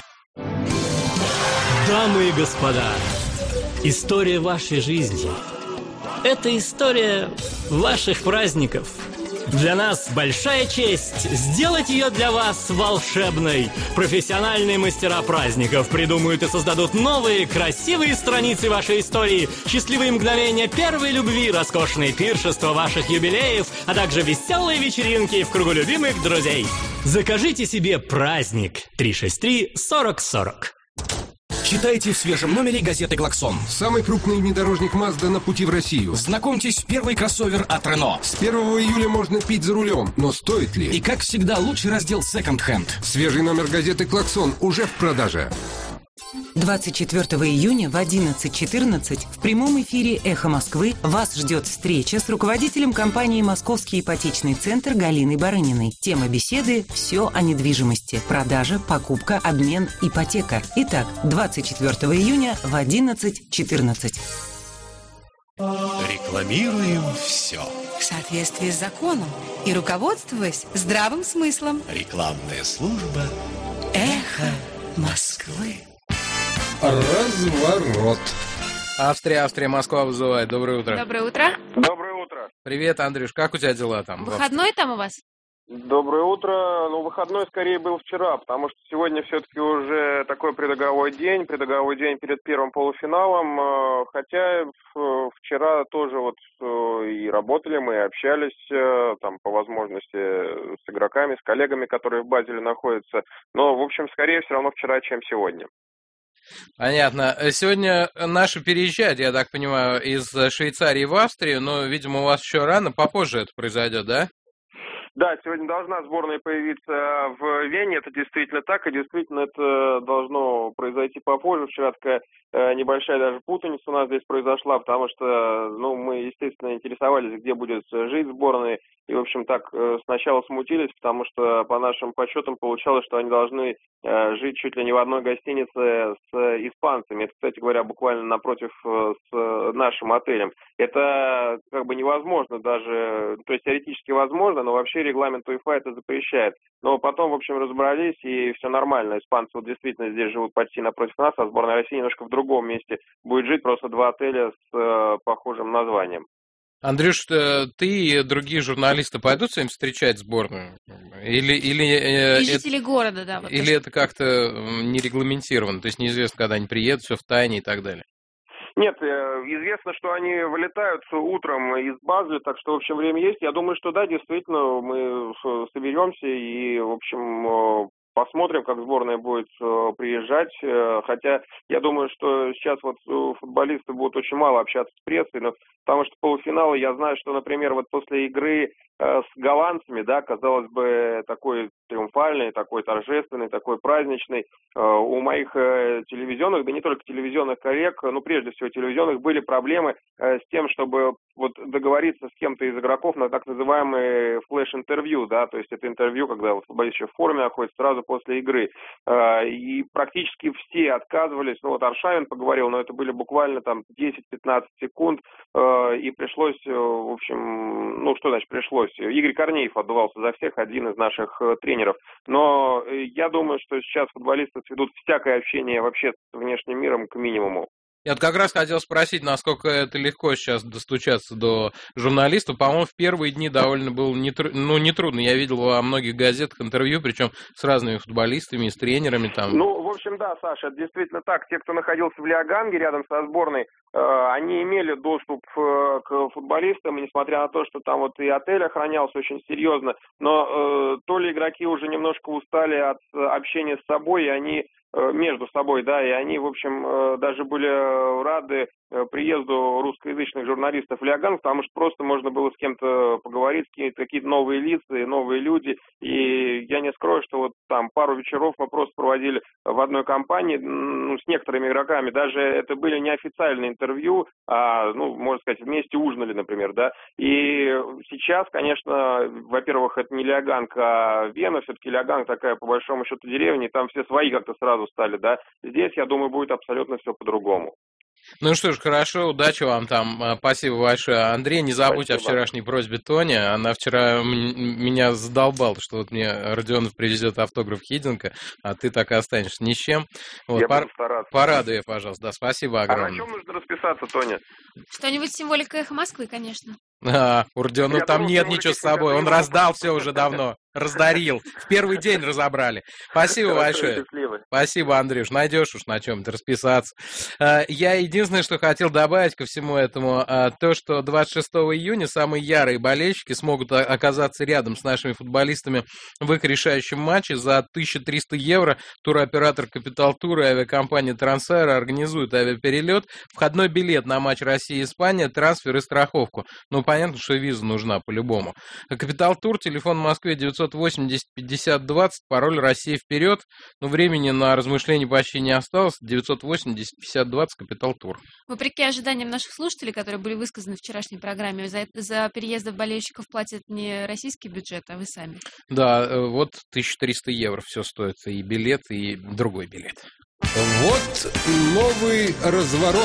Speaker 18: Дамы и господа, история вашей жизни. Это история ваших праздников. Для нас большая честь сделать ее для вас волшебной. Профессиональные мастера праздников придумают и создадут новые, красивые страницы вашей истории, счастливые мгновения первой любви, роскошные пиршества ваших юбилеев, а также веселые вечеринки в кругу любимых друзей. Закажите себе праздник три шесть три сорок сорок.
Speaker 5: Читайте в свежем номере газеты «Клаксон».
Speaker 17: Самый крупный внедорожник Mazda на пути в Россию.
Speaker 5: Знакомьтесь, первый кроссовер от Renault.
Speaker 17: С первого июля можно пить за рулем, но стоит ли?
Speaker 5: И, как всегда, лучший раздел секонд-хенд.
Speaker 17: Свежий номер газеты «Клаксон» уже в продаже.
Speaker 19: двадцать четвёртого июня в одиннадцать четырнадцать в прямом эфире «Эхо Москвы» вас ждет встреча с руководителем компании «Московский ипотечный центр» Галиной Барыниной. Тема беседы «Все о недвижимости. Продажа, покупка, обмен, ипотека». Итак, двадцать четвёртого июня в одиннадцать четырнадцать.
Speaker 6: Рекламируем все.
Speaker 20: В соответствии с законом и руководствуясь здравым смыслом.
Speaker 6: Рекламная служба
Speaker 20: «Эхо Москвы».
Speaker 17: Разворот.
Speaker 2: Австрия, Австрия, Москва вызывает. Доброе утро.
Speaker 1: Доброе утро.
Speaker 11: Доброе утро.
Speaker 2: Привет, Андрюш. Как у тебя дела там?
Speaker 1: Выходной там у вас?
Speaker 21: Доброе утро. Ну, выходной скорее был вчера, потому что сегодня все-таки уже такой предыгровой день, предыгровой день перед первым полуфиналом. Хотя вчера тоже вот и работали мы, и общались там по возможности с игроками, с коллегами, которые в Базеле находятся. Но, в общем, скорее все равно вчера, чем сегодня.
Speaker 2: Понятно. Сегодня наши переезжают, я так понимаю, из Швейцарии в Австрию, но, видимо, у вас еще рано, попозже это произойдет, да?
Speaker 21: Да, сегодня должна сборная появиться в Вене, это действительно так, и действительно это должно произойти попозже. Вчера такая э, небольшая даже путаница у нас здесь произошла, потому что, ну, мы, естественно, интересовались, где будет жить сборная, и, в общем, так э, сначала смутились, потому что по нашим подсчетам получалось, что они должны э, жить чуть ли не в одной гостинице с э, испанцами. Это, кстати говоря, буквально напротив э, с э, нашим отелем. Это как бы невозможно даже, то есть теоретически возможно, но вообще регламент УЕФА это запрещает. Но потом, в общем, разобрались, и все нормально. Испанцы вот действительно здесь живут почти напротив нас, а сборная России немножко в другом месте будет жить, просто два отеля с э, похожим названием.
Speaker 2: Андрюш, ты и другие журналисты пойдут с вами встречать сборную? Или, или,
Speaker 1: И
Speaker 2: э,
Speaker 1: жители
Speaker 2: это,
Speaker 1: города, да. Вот
Speaker 2: или это как-то не регламентировано? То есть неизвестно, когда они приедут, все в тайне и так далее?
Speaker 21: Нет, известно, что они вылетают утром из Базеля, так что, в общем, время есть. Я думаю, что да, действительно, мы соберемся и, в общем, посмотрим, как сборная будет приезжать. Хотя я думаю, что сейчас вот футболисты будут очень мало общаться с прессой, но, потому что полуфиналы, я знаю, что, например, вот после игры с голландцами, да, казалось бы, такой триумфальный, такой торжественный, такой праздничный. У моих телевизионных, да не только телевизионных коллег, ну, прежде всего телевизионных, были проблемы с тем, чтобы вот договориться с кем-то из игроков на так называемые флеш-интервью, да, то есть это интервью, когда вот футболист еще в форме находится сразу после игры. И практически все отказывались, ну, вот Аршавин поговорил, но это были буквально там десять-пятнадцать секунд, и пришлось, в общем, ну, что значит пришлось? Игорь Корнеев отдувался за всех, один из наших тренеров. Но я думаю, что сейчас футболисты сведут всякое общение вообще с внешним миром к минимуму.
Speaker 2: Я вот как раз хотел спросить, насколько это легко сейчас достучаться до журналистов. По-моему, в первые дни довольно было нетру... ну, нетрудно. Я видел во многих газетах интервью, причем с разными футболистами, с тренерами там.
Speaker 21: Ну, в общем, да, Саша, это действительно так. Те, кто находился в Лиаганге рядом со сборной, э, они имели доступ э, к футболистам, и несмотря на то, что там вот и отель охранялся очень серьезно, но э, то ли игроки уже немножко устали от общения с собой, и они между собой, да, и они, в общем, даже были рады приезду русскоязычных журналистов в Лиаганг, потому что просто можно было с кем-то поговорить, какие-то новые лица и новые люди, и я не скрою, что вот там пару вечеров мы просто проводили в одной компании, ну, с некоторыми игроками, даже это были неофициальные интервью, а, ну, можно сказать, вместе ужинали, например, да, и сейчас, конечно, во-первых, это не Лиаганг, а Вена, все-таки Лиаганг такая, по большому счету, деревня, и там все свои как-то сразу стали, да, здесь, я думаю, будет абсолютно все по-другому.
Speaker 2: Ну что ж, хорошо, удачи вам там, спасибо большое. Андрей, не забудь спасибо. О вчерашней просьбе Тони, она вчера м- меня задолбала, что вот мне Родионов привезет автограф Хидинка, а ты так и останешься ни с чем. Вот,
Speaker 21: я
Speaker 2: пор-
Speaker 21: буду стараться.
Speaker 2: Порадуй, пожалуйста, да, спасибо огромное.
Speaker 21: А на чем нужно расписаться, Тоня?
Speaker 1: Что-нибудь с символикой «Эхо Москвы», конечно.
Speaker 2: А, у Родионова там нет ничего с собой, он раздал все уже давно. раздарил. В первый день разобрали. Спасибо
Speaker 11: Хорошо,
Speaker 2: большое.
Speaker 11: счастливы.
Speaker 2: Спасибо, Андрюш. Найдешь уж на чем-то расписаться. Я единственное, что хотел добавить ко всему этому, то, что двадцать шестого июня самые ярые болельщики смогут оказаться рядом с нашими футболистами в их решающем матче. За тысячу триста евро туроператор Капитал Тур и авиакомпания Трансаэро организуют авиаперелет, входной билет на матч Россия-Испания, трансфер и страховку. Ну, понятно, что виза нужна по-любому. Капитал Тур, телефон в Москве девятьсот восемьдесят пятьдесят двадцать, пароль «Россия вперед». Но времени на размышления почти не осталось. девятьсот восемьдесят пятьдесят двадцать, Капитал Тур.
Speaker 1: Вопреки ожиданиям наших слушателей, которые были высказаны в вчерашней программе, за, за переездов болельщиков платит не российский бюджет, а вы сами.
Speaker 2: Да, вот тысяча триста евро все стоит. И билет, и другой билет.
Speaker 17: Вот новый разворот.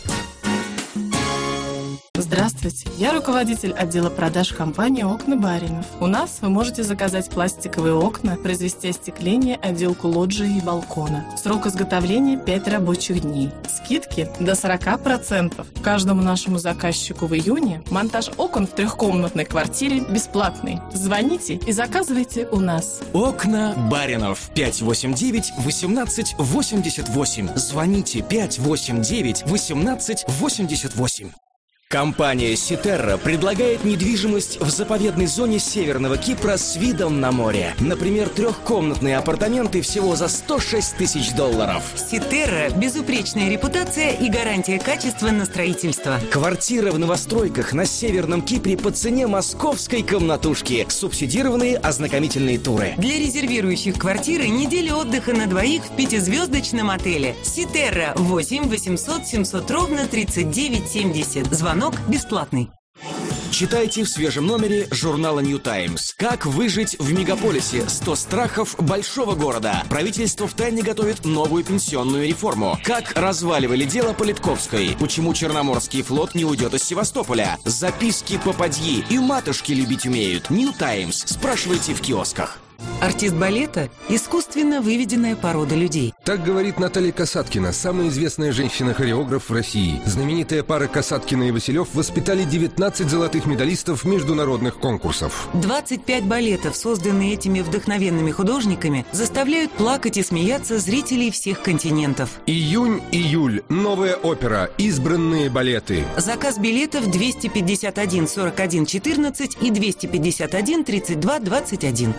Speaker 3: Здравствуйте, я руководитель отдела продаж компании «Окна Баринов». У нас вы можете заказать пластиковые окна, произвести остекление, отделку лоджии и балкона. Срок изготовления пять рабочих дней. Скидки до сорок процентов. Каждому нашему заказчику в июне монтаж окон в трехкомнатной квартире бесплатный. Звоните и заказывайте у нас.
Speaker 5: «Окна Баринов» пять восемь девять восемнадцать восемьдесят восемь. Звоните пять восемь девять восемнадцать восемьдесят восемь. Компания «Ситерра» предлагает недвижимость в заповедной зоне Северного Кипра с видом на море. Например, трехкомнатные апартаменты всего за сто шесть тысяч долларов.
Speaker 19: «Ситерра» – безупречная репутация и гарантия качества на строительство.
Speaker 5: Квартиры в новостройках на Северном Кипре по цене московской комнатушки. Субсидированные ознакомительные туры.
Speaker 19: Для резервирующих квартиры неделя отдыха на двоих в пятизвездочном отеле. «Ситерра» восемь восемьсот семьсот ровно тридцать девять семьдесят. Звонок бесплатный.
Speaker 5: Читайте в свежем номере журнала New Times. Как выжить в мегаполисе? сто страхов большого города. Правительство втайне готовит новую пенсионную реформу. Как разваливали дело Политковской? Почему Черноморский флот не уйдет из Севастополя? Записки попадьи и матушки любить умеют. New Times. Спрашивайте в киосках.
Speaker 19: Артист балета – искусственно выведенная порода людей.
Speaker 17: Так говорит Наталья Касаткина, самая известная женщина-хореограф в России. Знаменитая пара Касаткина и Василев воспитали девятнадцать золотых медалистов международных конкурсов.
Speaker 19: двадцать пять балетов, созданные этими вдохновенными художниками, заставляют плакать и смеяться зрителей всех континентов.
Speaker 17: Июнь-июль. Новая опера. Избранные балеты.
Speaker 19: Заказ билетов двести пятьдесят один сорок один четырнадцать и двести пятьдесят один тридцать два двадцать один.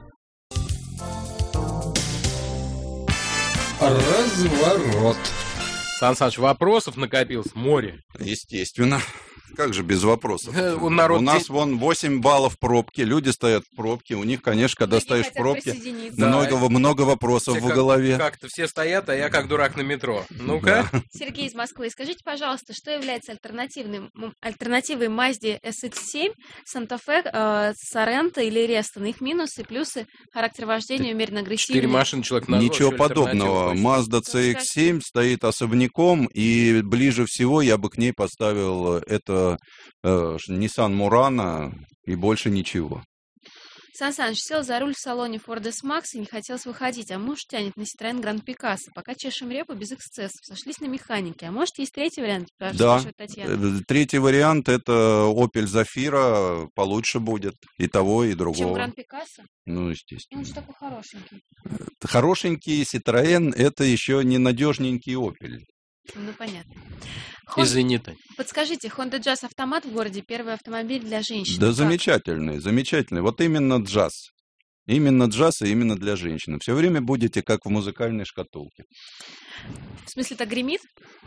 Speaker 17: Разворот.
Speaker 2: Сан Саныч, вопросов накопилось море.
Speaker 16: Естественно. Как же без вопросов?
Speaker 2: У, народ
Speaker 16: у нас
Speaker 2: день...
Speaker 16: вон восемь баллов пробки, люди стоят в пробке, у них, конечно, когда стоишь в пробке, много, да. много вопросов все в
Speaker 2: как,
Speaker 16: голове.
Speaker 2: Как-то все стоят, а я как дурак на метро. Ну-ка.
Speaker 16: Да.
Speaker 1: Сергей из Москвы, скажите, пожалуйста, что является альтернативным, альтернативой Mazda эс икс семь, Санта-Фе, э, Соренто или Рестон? Их минусы, плюсы, характер вождения, умеренно агрессивный.
Speaker 2: Четыре машины человек назвал.
Speaker 16: Ничего подобного. Mazda си икс семь стоит особняком, и ближе всего я бы к ней поставил это э, Nissan Murano и больше ничего.
Speaker 1: Сан Саныч сел за руль в салоне Ford S-Max и не хотелось выходить, а муж тянет на Citroёn Grand Picasso. Пока чешем репу без эксцессов. Сошлись на механике. А может, есть третий вариант?
Speaker 16: Да, третий вариант — это Opel Zafira, получше будет и того, и другого.
Speaker 1: Чем Grand Picasso?
Speaker 16: Ну, естественно.
Speaker 1: Он же такой хорошенький.
Speaker 16: Хорошенький Citroёn — это еще не надежненький Opel.
Speaker 1: Ну, понятно.
Speaker 2: Хон... Извини, Тань.
Speaker 1: Подскажите, Honda Jazz автомат в городе — первый автомобиль для женщин.
Speaker 16: Да,
Speaker 1: как?
Speaker 16: замечательный, замечательный. Вот именно джаз. Именно джаз и именно для женщин. Все время будете как в музыкальной шкатулке.
Speaker 1: В смысле, так гремит?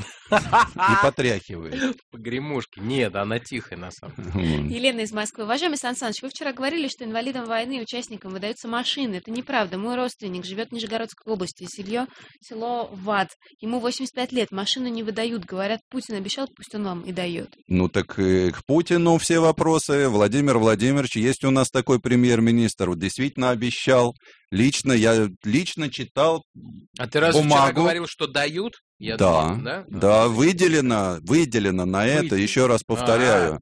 Speaker 16: И потряхивает.
Speaker 2: Погремушки. Нет, она тихая на самом деле.
Speaker 1: Елена из Москвы. Уважаемый Сан Саныч, вы вчера говорили, что инвалидам войны и участникам выдаются машины. Это неправда. Мой родственник живет в Нижегородской области, село, село Вад. Ему восемьдесят пять лет, машину не выдают. Говорят, Путин обещал, пусть он вам и дает.
Speaker 16: Ну так и к Путину все вопросы. Владимир Владимирович, есть у нас такой премьер-министр, вот действительно обещал. Лично, я лично читал
Speaker 2: А ты разве
Speaker 16: бумагу.
Speaker 2: вчера говорил, что дают? Я
Speaker 16: да,
Speaker 2: думал, да,
Speaker 16: да, выделено, выделено на выделено. это, еще раз повторяю,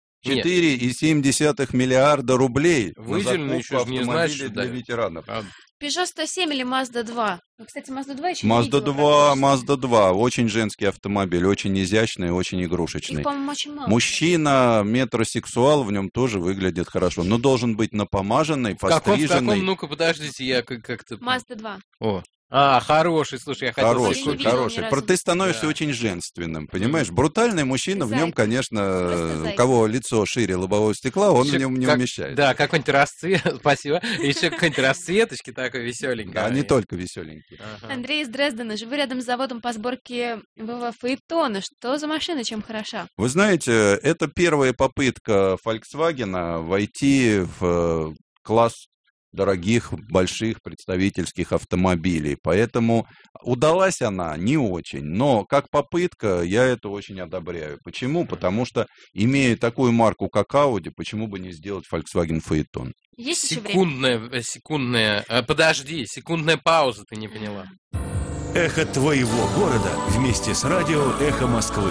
Speaker 16: четыре и семь десятых миллиарда рублей
Speaker 2: выделено
Speaker 16: на
Speaker 2: еще
Speaker 16: закупку
Speaker 2: не значит,
Speaker 16: автомобилей для
Speaker 2: да.
Speaker 16: ветеранов.
Speaker 2: Правда.
Speaker 1: Peugeot сто семь или Mazda два? Ну, кстати, Mazda два еще
Speaker 16: Mazda
Speaker 1: не видела.
Speaker 16: два, Mazda два. Очень женский автомобиль, очень изящный, очень игрушечный.
Speaker 1: Их, по-моему, очень мало.
Speaker 16: Мужчина, метросексуал, в нем тоже выглядит хорошо. Но должен быть напомаженный,
Speaker 2: В каком, в
Speaker 16: постриженный.
Speaker 2: каком? Ну-ка, подождите, я как- как-то...
Speaker 1: Mazda два.
Speaker 2: О, а, хороший, слушай, я хотел...
Speaker 16: Хороший,
Speaker 1: Я не видела ни
Speaker 16: хороший.
Speaker 1: разу.
Speaker 16: Ты становишься
Speaker 2: Да.
Speaker 16: очень женственным, понимаешь? Брутальный мужчина, в нем,
Speaker 1: Зайка.
Speaker 16: конечно,
Speaker 1: Просто
Speaker 16: у
Speaker 1: зайка.
Speaker 16: кого лицо шире лобового стекла, он в
Speaker 2: Ещё
Speaker 16: нем не
Speaker 2: как-
Speaker 16: умещается.
Speaker 2: Да, какой-нибудь расцвет, спасибо. Еще какой-нибудь расцветочки такой веселенький.
Speaker 16: Да, не только веселенький.
Speaker 1: Андрей из Дрездена. Живу рядом с заводом по сборке ВВ Фаэтона. Что за машина, чем хороша?
Speaker 16: Вы знаете, это первая попытка Volkswagen войти в э, класс дорогих, больших представительских автомобилей. Поэтому удалась она не очень, но как попытка я это очень одобряю. Почему? Потому что, имея такую марку, как Audi, почему бы не сделать Volkswagen Phaeton?
Speaker 1: Есть еще время?
Speaker 2: Секундная, э, секундная... э, Подожди, секундная пауза, ты не поняла.
Speaker 8: Эхо твоего города вместе с радио «Эхо Москвы».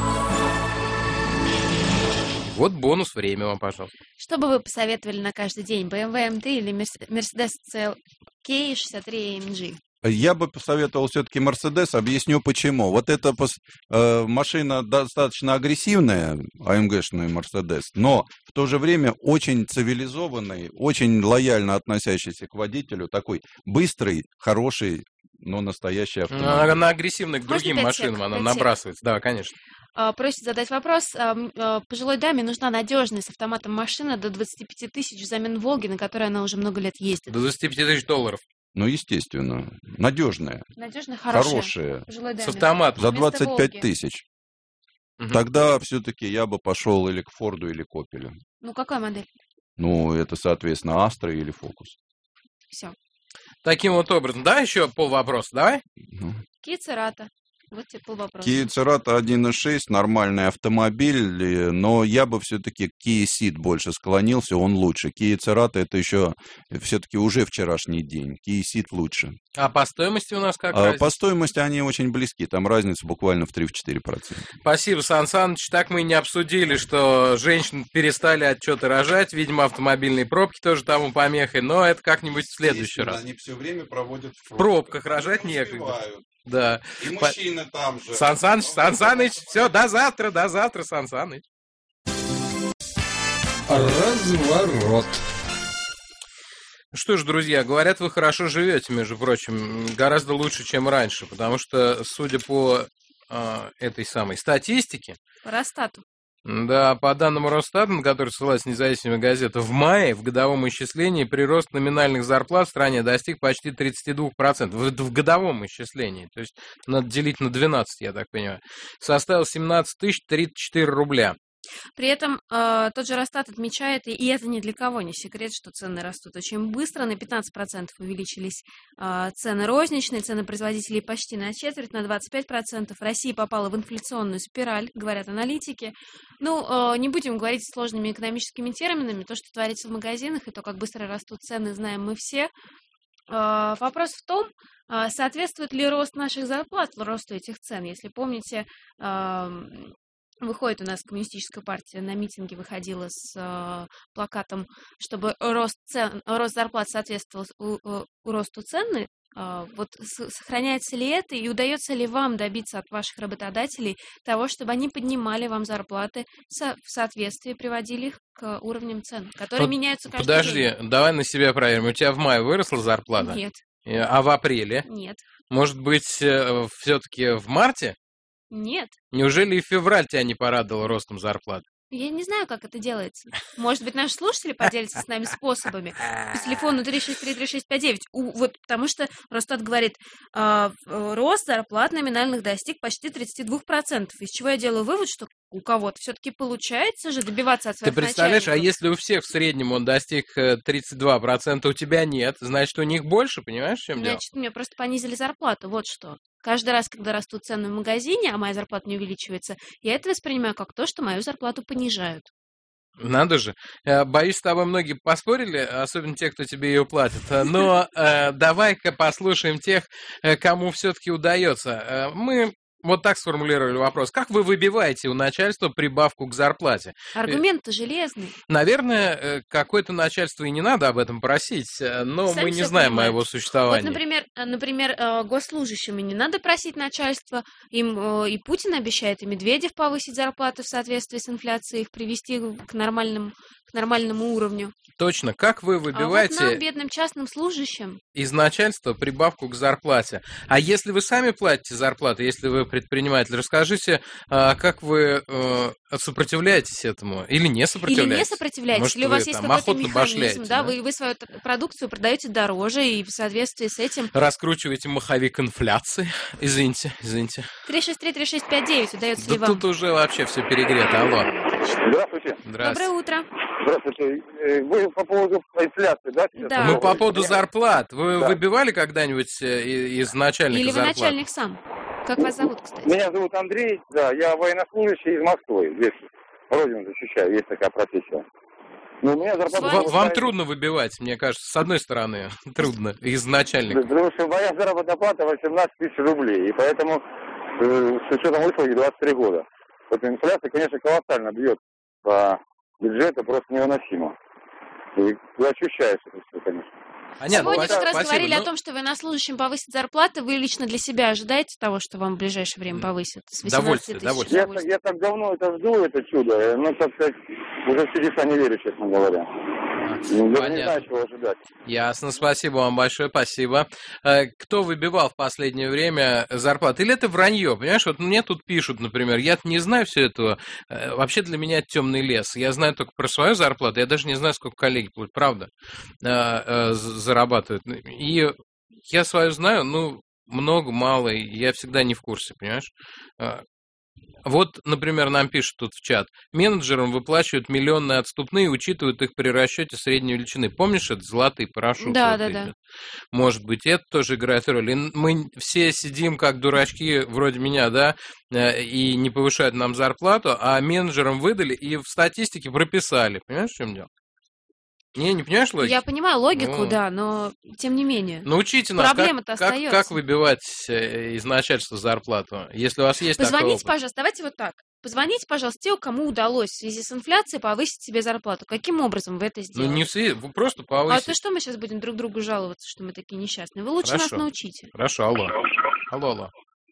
Speaker 2: Вот бонус, время вам, пожалуйста.
Speaker 1: Что бы вы посоветовали на каждый день? бэ эм вэ эм три или Mercedes си эл кей шестьдесят три эй эм джи?
Speaker 16: Я бы посоветовал все-таки Mercedes, объясню почему. Вот эта пос- э, машина достаточно агрессивная, а эм гэшный Mercedes, но в то же время очень цивилизованный, очень лояльно относящийся к водителю, такой быстрый, хороший, но настоящий автомобиль.
Speaker 2: Она, она агрессивна к
Speaker 1: Можно
Speaker 2: другим
Speaker 1: пять
Speaker 2: машинам,
Speaker 1: сек?
Speaker 2: она
Speaker 1: Пять сек?
Speaker 2: набрасывается. Да, конечно.
Speaker 1: А, Просит задать вопрос. А, м, а, Пожилой даме нужна надежная с автоматом машина до двадцати пяти тысяч взамен Волги, на которой она уже много лет ездит.
Speaker 2: До двадцати пяти тысяч долларов.
Speaker 16: Ну, естественно, надежная,
Speaker 1: Надежная, хорошая.
Speaker 16: хорошая,
Speaker 1: Пожилой даме.
Speaker 2: С автоматом.
Speaker 16: за
Speaker 1: Вместо
Speaker 16: двадцать пять
Speaker 1: Волги.
Speaker 16: тысяч.
Speaker 2: Мгм.
Speaker 16: Тогда все-таки я бы пошел или к Форду, или к Опелю.
Speaker 1: Ну, какая модель?
Speaker 16: Ну, это, соответственно, Астра или Фокус.
Speaker 1: Все.
Speaker 2: Таким вот образом. Да, еще пол вопроса, давай?
Speaker 16: Ну.
Speaker 1: Kia Cerato. Вот тебе полвопроса.
Speaker 16: Kia Cerato один и шесть, нормальный автомобиль, э, но я бы все-таки к Kia Ceed больше склонился, он лучше. Kia Cerato это еще все-таки уже вчерашний день, Kia Ceed лучше.
Speaker 2: А по стоимости у нас как
Speaker 16: А
Speaker 2: разница?
Speaker 16: по стоимости они очень близки, там разница буквально в три-четыре процента.
Speaker 2: Спасибо, Сан Саныч. Так мы и не обсудили, что женщины перестали отчеты рожать. Видимо, автомобильные пробки тоже тому помехой. Но это как-нибудь в следующий раз.
Speaker 16: Они все время проводят
Speaker 2: В пробках рожать некогда. Да.
Speaker 16: И
Speaker 2: По-
Speaker 16: мужчины там же.
Speaker 2: Сан Саныч, Сан Саныч, все, до завтра, до завтра, Сан Саныч.
Speaker 17: Разворот.
Speaker 2: Что ж, друзья, говорят, вы хорошо живете, между прочим, гораздо лучше, чем раньше, потому что, судя по э, этой самой статистике,
Speaker 1: По Росстату.
Speaker 2: да, по данным Росстата, на который ссылается независимая газета, в мае в годовом исчислении прирост номинальных зарплат в стране достиг почти тридцать два процента. В, в годовом исчислении, то есть надо делить на двенадцать, я так понимаю, составил семнадцать тысяч тридцать четыре рубля.
Speaker 1: При этом э, тот же Росстат отмечает, и, и это ни для кого не секрет, что цены растут очень быстро. На пятнадцать процентов увеличились э, цены розничные, цены производителей почти на четверть, на двадцать пять процентов. Россия попала в инфляционную спираль, говорят аналитики. Ну, э, не будем говорить сложными экономическими терминами. То, что творится в магазинах, и то, как быстро растут цены, знаем мы все. Э, вопрос в том, э, соответствует ли рост наших зарплат росту этих цен. Если помните... Э, Выходит у нас коммунистическая партия, на митинге выходила с э, плакатом, чтобы рост, цен, рост зарплат соответствовал у, у, росту цены. Э, вот с, сохраняется ли это и удается ли вам добиться от ваших работодателей того, чтобы они поднимали вам зарплаты со, в соответствии, приводили их к уровням цен, которые
Speaker 2: Вот
Speaker 1: меняются каждый
Speaker 2: Подожди,
Speaker 1: день?
Speaker 2: давай на себя проверим. У тебя в мае выросла зарплата?
Speaker 1: Нет.
Speaker 2: Э, А в апреле?
Speaker 1: Нет.
Speaker 2: Может быть, все-таки в марте?
Speaker 1: Нет.
Speaker 2: Неужели и февраль тебя не порадовал ростом зарплат?
Speaker 1: Я не знаю, как это делается. Может быть, наши слушатели поделятся с нами способами. По телефону три шесть три три шесть пять девять. У, вот, потому что Росстат говорит, э, рост зарплат номинальных достиг почти тридцать два процента. Из чего я делаю вывод, что у кого-то все-таки получается же добиваться от
Speaker 2: Ты
Speaker 1: своих
Speaker 2: представляешь, а
Speaker 1: начальников.
Speaker 2: если у всех в среднем он достиг э, тридцать два процента, у тебя нет, значит, у них больше, понимаешь, в чем дело?
Speaker 1: Значит, мне просто понизили зарплату, вот что. Каждый раз, когда растут цены в магазине, а моя зарплата не увеличивается, я это воспринимаю как то, что мою зарплату понижают.
Speaker 2: Надо же. Э, Боюсь, с тобой многие поспорили, особенно те, кто тебе ее платит. Э, Но э, давай-ка послушаем тех, э, кому все-таки удается. Э, Мы Вот так сформулировали вопрос. Как вы выбиваете у начальства прибавку к зарплате?
Speaker 1: Аргумент-то железный.
Speaker 2: Наверное, какое-то начальство и не надо об этом просить, но
Speaker 1: Сами
Speaker 2: мы не
Speaker 1: все
Speaker 2: знаем
Speaker 1: понимают.
Speaker 2: моего существования.
Speaker 1: Вот, например, например, госслужащим не надо просить начальство. Им и Путин обещает, и Медведев повысить зарплаты в соответствии с инфляцией, их привести к нормальному, к нормальному уровню.
Speaker 2: Точно. Как вы выбиваете...
Speaker 1: А вот нам, бедным частным служащим...
Speaker 2: из начальства прибавку к зарплате. А если вы сами платите зарплату, если вы предприниматель, расскажите, как вы сопротивляетесь этому или не сопротивляетесь?
Speaker 1: Или не сопротивляетесь,
Speaker 2: Может,
Speaker 1: или у вас
Speaker 2: вы,
Speaker 1: есть
Speaker 2: там,
Speaker 1: какой-то
Speaker 2: охотно
Speaker 1: механизм,
Speaker 2: башляете,
Speaker 1: да,
Speaker 2: да?
Speaker 1: Вы, вы свою продукцию продаете дороже, и в соответствии с этим...
Speaker 2: Раскручиваете маховик инфляции. Извините, извините.
Speaker 1: три шесть три три шесть пять девять удается
Speaker 2: Да
Speaker 1: ли вам?
Speaker 2: тут уже вообще все перегрето. Алло.
Speaker 10: Здравствуйте.
Speaker 1: Доброе утро.
Speaker 10: Здравствуйте. Вы по поводу инфляции, да?
Speaker 1: Да.
Speaker 2: Ну, по поводу зарплат. Вы
Speaker 10: Да.
Speaker 2: выбивали когда-нибудь из начальника
Speaker 1: Или вы
Speaker 2: зарплат?
Speaker 1: начальник сам? Как вас зовут, кстати?
Speaker 10: Меня зовут Андрей, да, я военнослужащий из Москвы. Здесь родину защищаю, есть такая профессия. Но у меня зарплата...
Speaker 2: Вам, вам трудно выбивать, мне кажется, с одной стороны, трудно, из начальника.
Speaker 10: Потому что моя заработная плата восемнадцать тысяч рублей, и поэтому э, с учетом выслуги двадцать три года. Вот инфляция, конечно, колоссально бьет по бюджету, просто невыносимо. И ты ощущаешь это все, конечно.
Speaker 2: Понятно,
Speaker 1: Сегодня как раз
Speaker 2: спасибо.
Speaker 1: говорили
Speaker 2: Ну,
Speaker 1: о том, что военнослужащим повысят зарплаты. Вы лично для себя ожидаете того, что вам в ближайшее время повысят? С
Speaker 2: Довольствие,
Speaker 1: тысяч?
Speaker 10: Я, я так давно это жду, это чудо, но, так сказать, уже в чудеса не верю, честно говоря. Даже не
Speaker 2: понятно.
Speaker 10: знаю, чего ожидать.
Speaker 2: Ясно, спасибо вам большое, спасибо. Э, Кто выбивал в последнее время зарплаты? Или это вранье, понимаешь? Вот мне тут пишут, например, я не знаю все этого. Э, Вообще для меня это темный лес. Я знаю только про свою зарплату, я даже не знаю, сколько коллеги платят, правда, э, э, з- зарабатывают. И я свою знаю, ну, много, мало, и я всегда не в курсе, понимаешь? Э, Вот, например, нам пишут тут в чат. Менеджерам выплачивают миллионные отступные, учитывают их при расчете средней величины. Помнишь, это золотые парашюты?
Speaker 1: Да,
Speaker 2: вот
Speaker 1: да,
Speaker 2: эти
Speaker 1: да.
Speaker 2: вот? Может быть, это тоже играет роль. И мы все сидим как дурачки, вроде меня, да, э, и не повышают нам зарплату, а менеджерам выдали и в статистике прописали. Понимаешь, в чем дело? Не, не понимаешь логику?
Speaker 1: Я понимаю логику,
Speaker 2: Ну.
Speaker 1: да, но тем не менее.
Speaker 2: Научите нас, как,
Speaker 1: Проблема-то
Speaker 2: как,
Speaker 1: остается.
Speaker 2: как выбивать э, из начальства зарплату, если у вас есть такой
Speaker 1: Позвоните,
Speaker 2: опыт.
Speaker 1: пожалуйста, давайте вот так. Позвоните, пожалуйста, те, кому удалось в связи с инфляцией повысить себе зарплату. Каким образом вы это
Speaker 2: Ну,
Speaker 1: сделали?
Speaker 2: не в связи, вы просто
Speaker 1: А
Speaker 2: повысите.
Speaker 1: то что мы сейчас будем друг другу жаловаться, что мы такие несчастные? Вы лучше нас
Speaker 2: Хорошо.
Speaker 1: научите.
Speaker 2: Хорошо, алло. Алло, алло.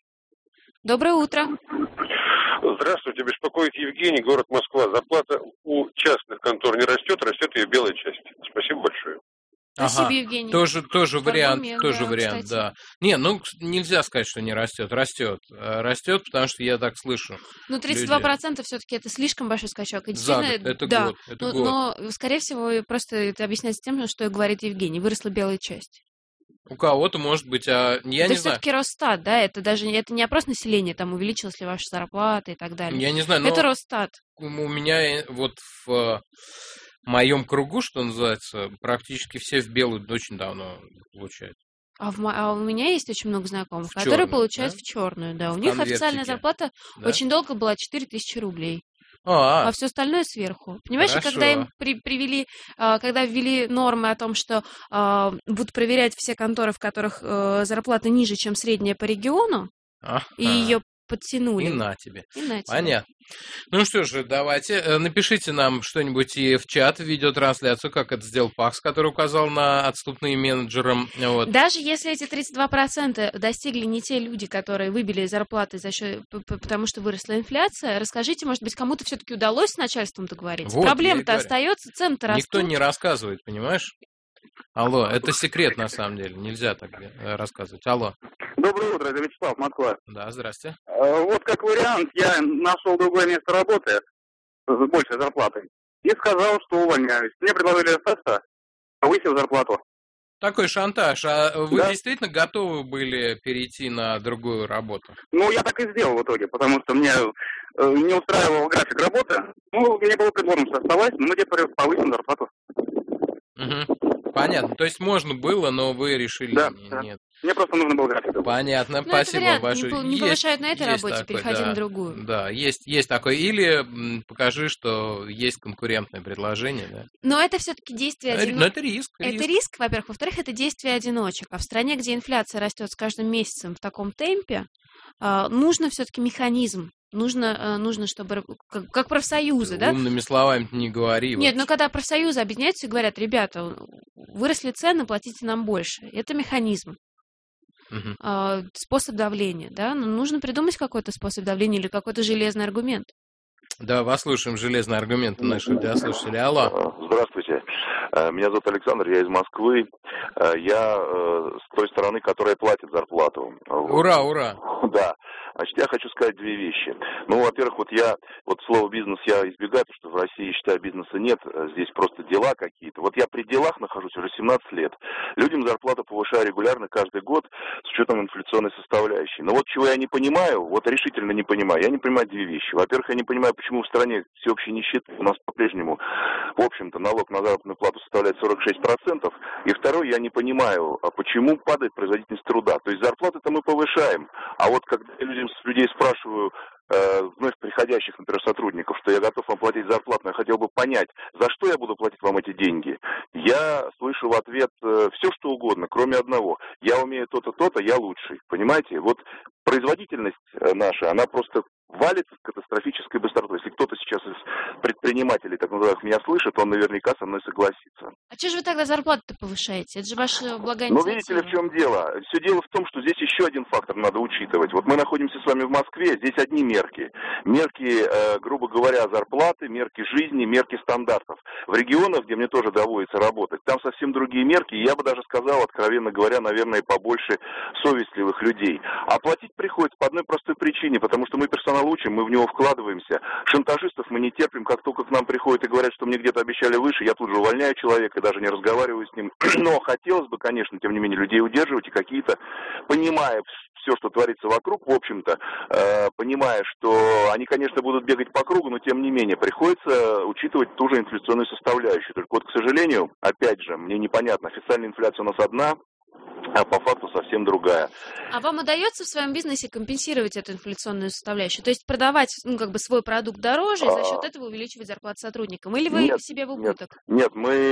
Speaker 1: Доброе утро.
Speaker 22: Здравствуйте, беспокоит Евгений, город Москва. Зарплата у частных контор не растет, растет ее белая часть. Спасибо большое.
Speaker 1: Спасибо,
Speaker 2: Ага.
Speaker 1: Евгений.
Speaker 2: Тоже, тоже вариант,
Speaker 1: Аргумент,
Speaker 2: тоже
Speaker 1: да,
Speaker 2: вариант,
Speaker 1: кстати.
Speaker 2: да. Не, ну нельзя сказать, что не растет, растет, Э, растет, потому что я так слышу.
Speaker 1: Ну, тридцать два процента все-таки это слишком большой скачок. И
Speaker 2: За
Speaker 1: действительно,
Speaker 2: год, это
Speaker 1: да,
Speaker 2: год, это
Speaker 1: но,
Speaker 2: год.
Speaker 1: но, скорее всего, просто это объясняется тем, что и говорит Евгений. Выросла белая часть.
Speaker 2: У кого-то может быть, а я
Speaker 1: это
Speaker 2: не знаю.
Speaker 1: все-таки Росстат, да? Это даже это не опрос населения, там увеличилась ли ваша зарплата и так далее.
Speaker 2: Я не знаю, но
Speaker 1: Это Росстат.
Speaker 2: у меня э, вот в э, моем кругу, что называется, практически все в белую очень давно получают.
Speaker 1: А, в мо- а у меня есть очень много знакомых,
Speaker 2: В
Speaker 1: которые
Speaker 2: чёрную,
Speaker 1: получают
Speaker 2: да?
Speaker 1: в черную, да. У
Speaker 2: В
Speaker 1: них официальная
Speaker 2: конвертике.
Speaker 1: зарплата
Speaker 2: Да?
Speaker 1: очень долго была четыре тысячи рублей.
Speaker 2: А,
Speaker 1: А все остальное сверху. Понимаешь, и
Speaker 2: Хорошо.
Speaker 1: когда им при- привели, а, когда ввели нормы о том, что а, будут проверять все конторы, в которых а, зарплата ниже, чем средняя по региону,
Speaker 2: ага.
Speaker 1: и ее подтянули.
Speaker 2: И на тебе.
Speaker 1: И на тебе.
Speaker 2: Понятно. Ну что же, давайте, э, напишите нам что-нибудь и в чат, в видеотрансляцию, как это сделал ПАКС, который указал на отступные менеджерам. Вот.
Speaker 1: Даже если эти тридцать два процента достигли не те люди, которые выбили зарплаты за счет, п- п- потому что выросла инфляция, расскажите, может быть, кому-то все-таки удалось с начальством договориться?
Speaker 2: Вот, я и
Speaker 1: Проблема-то
Speaker 2: говорю.
Speaker 1: остается, цены-то растут.
Speaker 2: Никто не рассказывает, понимаешь? Алло, это секрет на самом деле, нельзя так э, рассказывать. Алло.
Speaker 10: Доброе утро, это Вячеслав, Москва.
Speaker 2: Да, здрасте.
Speaker 10: Э, Вот как вариант, я нашел другое место работы с большей зарплатой и сказал, что увольняюсь. Мне предложили остаться, повысил зарплату.
Speaker 2: Такой шантаж. А вы
Speaker 10: Да.
Speaker 2: действительно готовы были перейти на другую работу?
Speaker 10: Ну, я так и сделал в итоге, потому что мне э, не устраивал график работы. Ну, мне было предложено, что оставайся, но мы тебе повысим зарплату.
Speaker 2: Угу. Понятно. То есть можно было, но вы решили
Speaker 10: Да,
Speaker 2: не-
Speaker 10: да.
Speaker 2: нет.
Speaker 10: Мне просто нужно было график.
Speaker 2: Понятно,
Speaker 1: Ну, это
Speaker 2: спасибо
Speaker 1: вариант.
Speaker 2: вам
Speaker 1: Не
Speaker 2: большое.
Speaker 1: пол- не
Speaker 2: Есть-
Speaker 1: повышают на этой
Speaker 2: есть
Speaker 1: работе,
Speaker 2: такой,
Speaker 1: переходи
Speaker 2: да.
Speaker 1: на другую.
Speaker 2: Да, есть, есть такое. Или м, покажи, что есть конкурентное предложение. Да.
Speaker 1: Но это все-таки действие
Speaker 2: Э,
Speaker 1: одиночек.
Speaker 2: но это риск,
Speaker 1: Это
Speaker 2: риск.
Speaker 1: риск, во-первых. Во-вторых, это действие одиночек. А в стране, где инфляция растет с каждым месяцем в таком темпе, нужно все-таки механизм. Нужно, нужно, чтобы, как, как профсоюзы, да?
Speaker 2: Умными словами не говори.
Speaker 1: Нет, но когда профсоюзы объединяются и говорят, ребята, выросли цены, платите нам больше. Это механизм, uh-huh. способ давления, да? Но нужно придумать какой-то способ давления или какой-то железный аргумент.
Speaker 2: Да, вас слушаем, железные аргументы наших радиослушателей. Алло.
Speaker 12: Здравствуйте. Меня зовут Александр, я из Москвы. Я с той стороны, которая платит зарплату.
Speaker 2: Ура, ура.
Speaker 12: Да. Значит, я хочу сказать две вещи. Ну, во-первых, вот я, вот слово бизнес я избегаю, потому что в России, считаю, бизнеса нет, здесь просто дела какие-то. Вот я при делах нахожусь уже семнадцать лет. Людям зарплату повышаю регулярно каждый год с учетом инфляционной составляющей. Но вот чего я не понимаю, вот решительно не понимаю, я не понимаю две вещи. Во-первых, я не понимаю, почему в стране всеобщей нищеты у нас по-прежнему, в общем-то, налог на заработную плату составляет сорок шесть процентов. И второе, я не понимаю, а почему падает производительность труда. То есть зарплаты-то мы повышаем, а вот когда людям, с людей спрашиваю, э, вновь приходящих, например, сотрудников, что я готов вам платить зарплату, но я хотел бы понять, за что я буду платить вам эти деньги. Я слышу в ответ э, все, что угодно, кроме одного. Я умею то-то, то-то, я лучший. Понимаете? Вот производительность наша, она просто валится с катастрофической быстротой. Если кто-то сейчас из предпринимателей, так называемых, меня слышит, он наверняка со мной согласится.
Speaker 1: А что же вы тогда зарплату-то повышаете? Это же ваша благая инициатива.
Speaker 12: Ну, видите ли, в чем дело? Все дело в том, что здесь еще один фактор надо учитывать. Вот мы находимся с вами в Москве, здесь одни мерки. Мерки, э, грубо говоря, зарплаты, мерки жизни, мерки стандартов. В регионах, где мне тоже доводится работать, там совсем другие мерки, и я бы даже сказал, откровенно говоря, наверное, побольше совестливых людей. А платить приходится по одной простой причине, потому что мы персонал учим, мы в него вкладываемся. Шантажистов мы не терпим, как только к нам приходят и говорят, что мне где-то обещали выше, я тут же увольняю человека, даже не разговариваю с ним. Но хотелось бы, конечно, тем не менее, людей удерживать и какие-то, понимая все, что творится вокруг, в общем-то, э, понимая, что они, конечно, будут бегать по кругу, но тем не менее приходится учитывать ту же инфляционную составляющую. Только вот, к сожалению, опять же, мне непонятно, официальная инфляция у нас одна, а по факту совсем другая.
Speaker 1: А вам удается в своем бизнесе компенсировать эту инфляционную составляющую? То есть продавать, ну, как бы свой продукт дороже, и за счет этого увеличивать зарплату сотрудникам? Или вы
Speaker 12: нет,
Speaker 1: себе в убыток?
Speaker 12: Нет, нет мы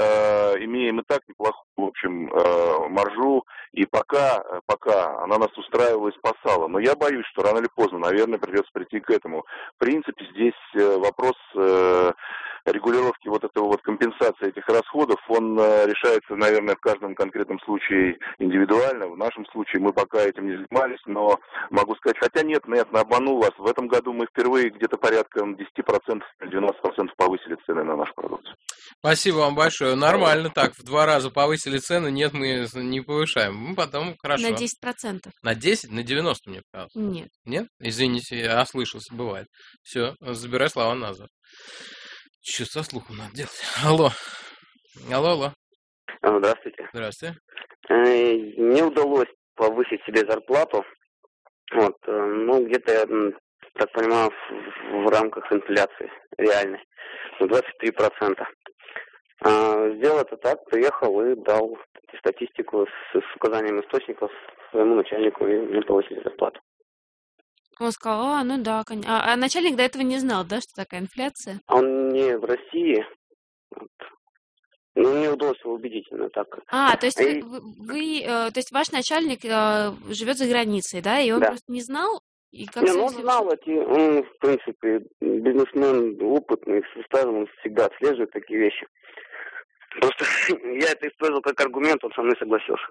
Speaker 12: э, имеем и так неплохую, в общем, э, маржу, и пока, пока она нас устраивала и спасала. Но я боюсь, что рано или поздно, наверное, придется прийти к этому. В принципе, здесь э, вопрос... Э, регулировки вот этого вот компенсации этих расходов, он э, решается, наверное, в каждом конкретном случае индивидуально. В нашем случае мы пока этим не занимались, но могу сказать, хотя нет, нет, обманул вас. В этом году мы впервые где-то порядка десять процентов, двенадцать процентов повысили цены на нашу продукцию.
Speaker 2: Спасибо вам большое. Нормально так, в два раза повысили цены, нет, мы не повышаем. Мы потом хорошо.
Speaker 1: На десять процентов.
Speaker 2: На десять? На девяносто, мне кажется.
Speaker 1: Нет.
Speaker 2: Нет? Извините, я ослышался, бывает. Все, забирай слова назад. Что со слухом надо делать? Алло. Алло, алло.
Speaker 13: Здравствуйте.
Speaker 2: Здравствуйте.
Speaker 13: Не удалось повысить себе зарплату. Вот, ну, где-то, я так понимаю, в, в рамках инфляции реальной. двадцать три процента. Сделал это так, приехал и дал статистику с, с указанием источников своему начальнику, и мне повысили зарплату.
Speaker 1: Он сказал, а, ну да, конечно. А, а начальник до этого не знал, да, что такая инфляция?
Speaker 13: Он не в России. Вот. Ну, мне удалось его убедительно так.
Speaker 1: А, то есть
Speaker 13: а
Speaker 1: вы,
Speaker 13: и...
Speaker 1: вы, вы э, то есть ваш начальник э, живет за границей, да, и он
Speaker 13: да.
Speaker 1: просто не знал? И как
Speaker 13: не, ну, он знал эти, он, в принципе, бизнесмен опытный, с стажем, он всегда отслеживает такие вещи. Просто я это использовал как аргумент, он со мной согласился.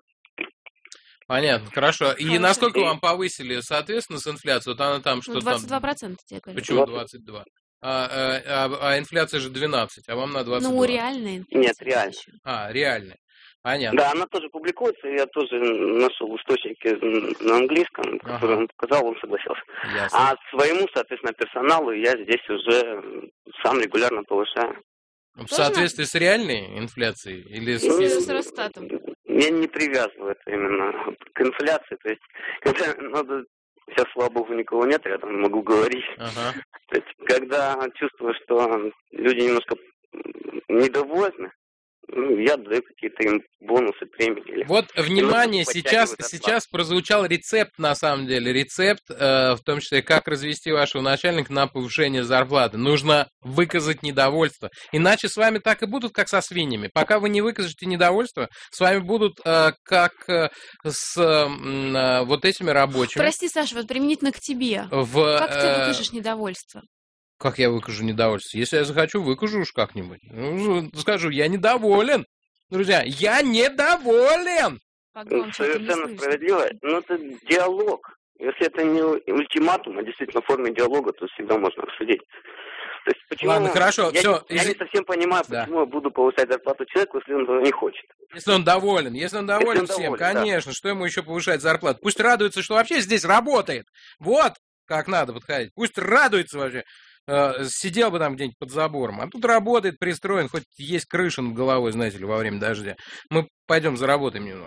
Speaker 2: Понятно, хорошо. И хорошо. Насколько вам повысили, соответственно, с инфляцией? Вот она там что-то...
Speaker 1: двадцать два процента тебе говорят.
Speaker 2: Почему двадцать два? А, а, а, а инфляция же двенадцать, а вам на двадцать два.
Speaker 1: Ну, реальная инфляция.
Speaker 13: Нет, реальная.
Speaker 2: А, реальная. Понятно.
Speaker 13: Да, она тоже публикуется, я тоже нашел источники на английском, ага. который он показал, он согласился.
Speaker 2: Ясно.
Speaker 13: А своему, соответственно, персоналу я здесь уже сам регулярно повышаю.
Speaker 2: В соответствии с реальной инфляцией? Или с,
Speaker 13: ну,
Speaker 1: с Росстатом?
Speaker 13: Я не привязываю это именно к инфляции. То есть, когда надо... Сейчас, слава богу, никого нет, я там могу говорить.
Speaker 2: Ага.
Speaker 13: То есть, когда чувствую, что люди немножко недовольны, ну, я даю какие-то им бонусы, премии. Или...
Speaker 2: Вот, внимание, сейчас,
Speaker 13: подтягивают
Speaker 2: сейчас прозвучал рецепт, на самом деле, рецепт, э, в том числе, как развести вашего начальника на повышение зарплаты. Нужно выказать недовольство, иначе с вами так и будут, как со свиньями. Пока вы не выкажете недовольство, с вами будут э, как э, с э, вот этими рабочими.
Speaker 1: Прости, Саша, вот применительно к тебе.
Speaker 2: В,
Speaker 1: как ты
Speaker 2: э,
Speaker 1: выкажешь недовольство?
Speaker 2: Как я выкажу недовольство? Если я захочу, выкажу уж как-нибудь. Ну, скажу, я недоволен. Друзья, я недоволен!
Speaker 13: Совершенно справедливо. Но это диалог. Если это не ультиматум, а действительно в форме диалога, то всегда можно обсудить. То есть, почему...
Speaker 2: Ладно, хорошо,
Speaker 13: я,
Speaker 2: все.
Speaker 13: Не, я не совсем понимаю,
Speaker 2: да.
Speaker 13: почему я буду повышать зарплату человеку, если он этого не хочет.
Speaker 2: Если он доволен. Если он доволен
Speaker 13: если он
Speaker 2: всем,
Speaker 13: доволен,
Speaker 2: конечно.
Speaker 13: Да.
Speaker 2: Что ему еще повышать зарплату? Пусть радуется, что вообще здесь работает. Вот как надо подходить. Пусть радуется вообще. Сидел бы там где-нибудь под забором, а тут работает, пристроен, хоть есть крыша над головой, знаете ли, во время дождя. Мы пойдем заработаем немного.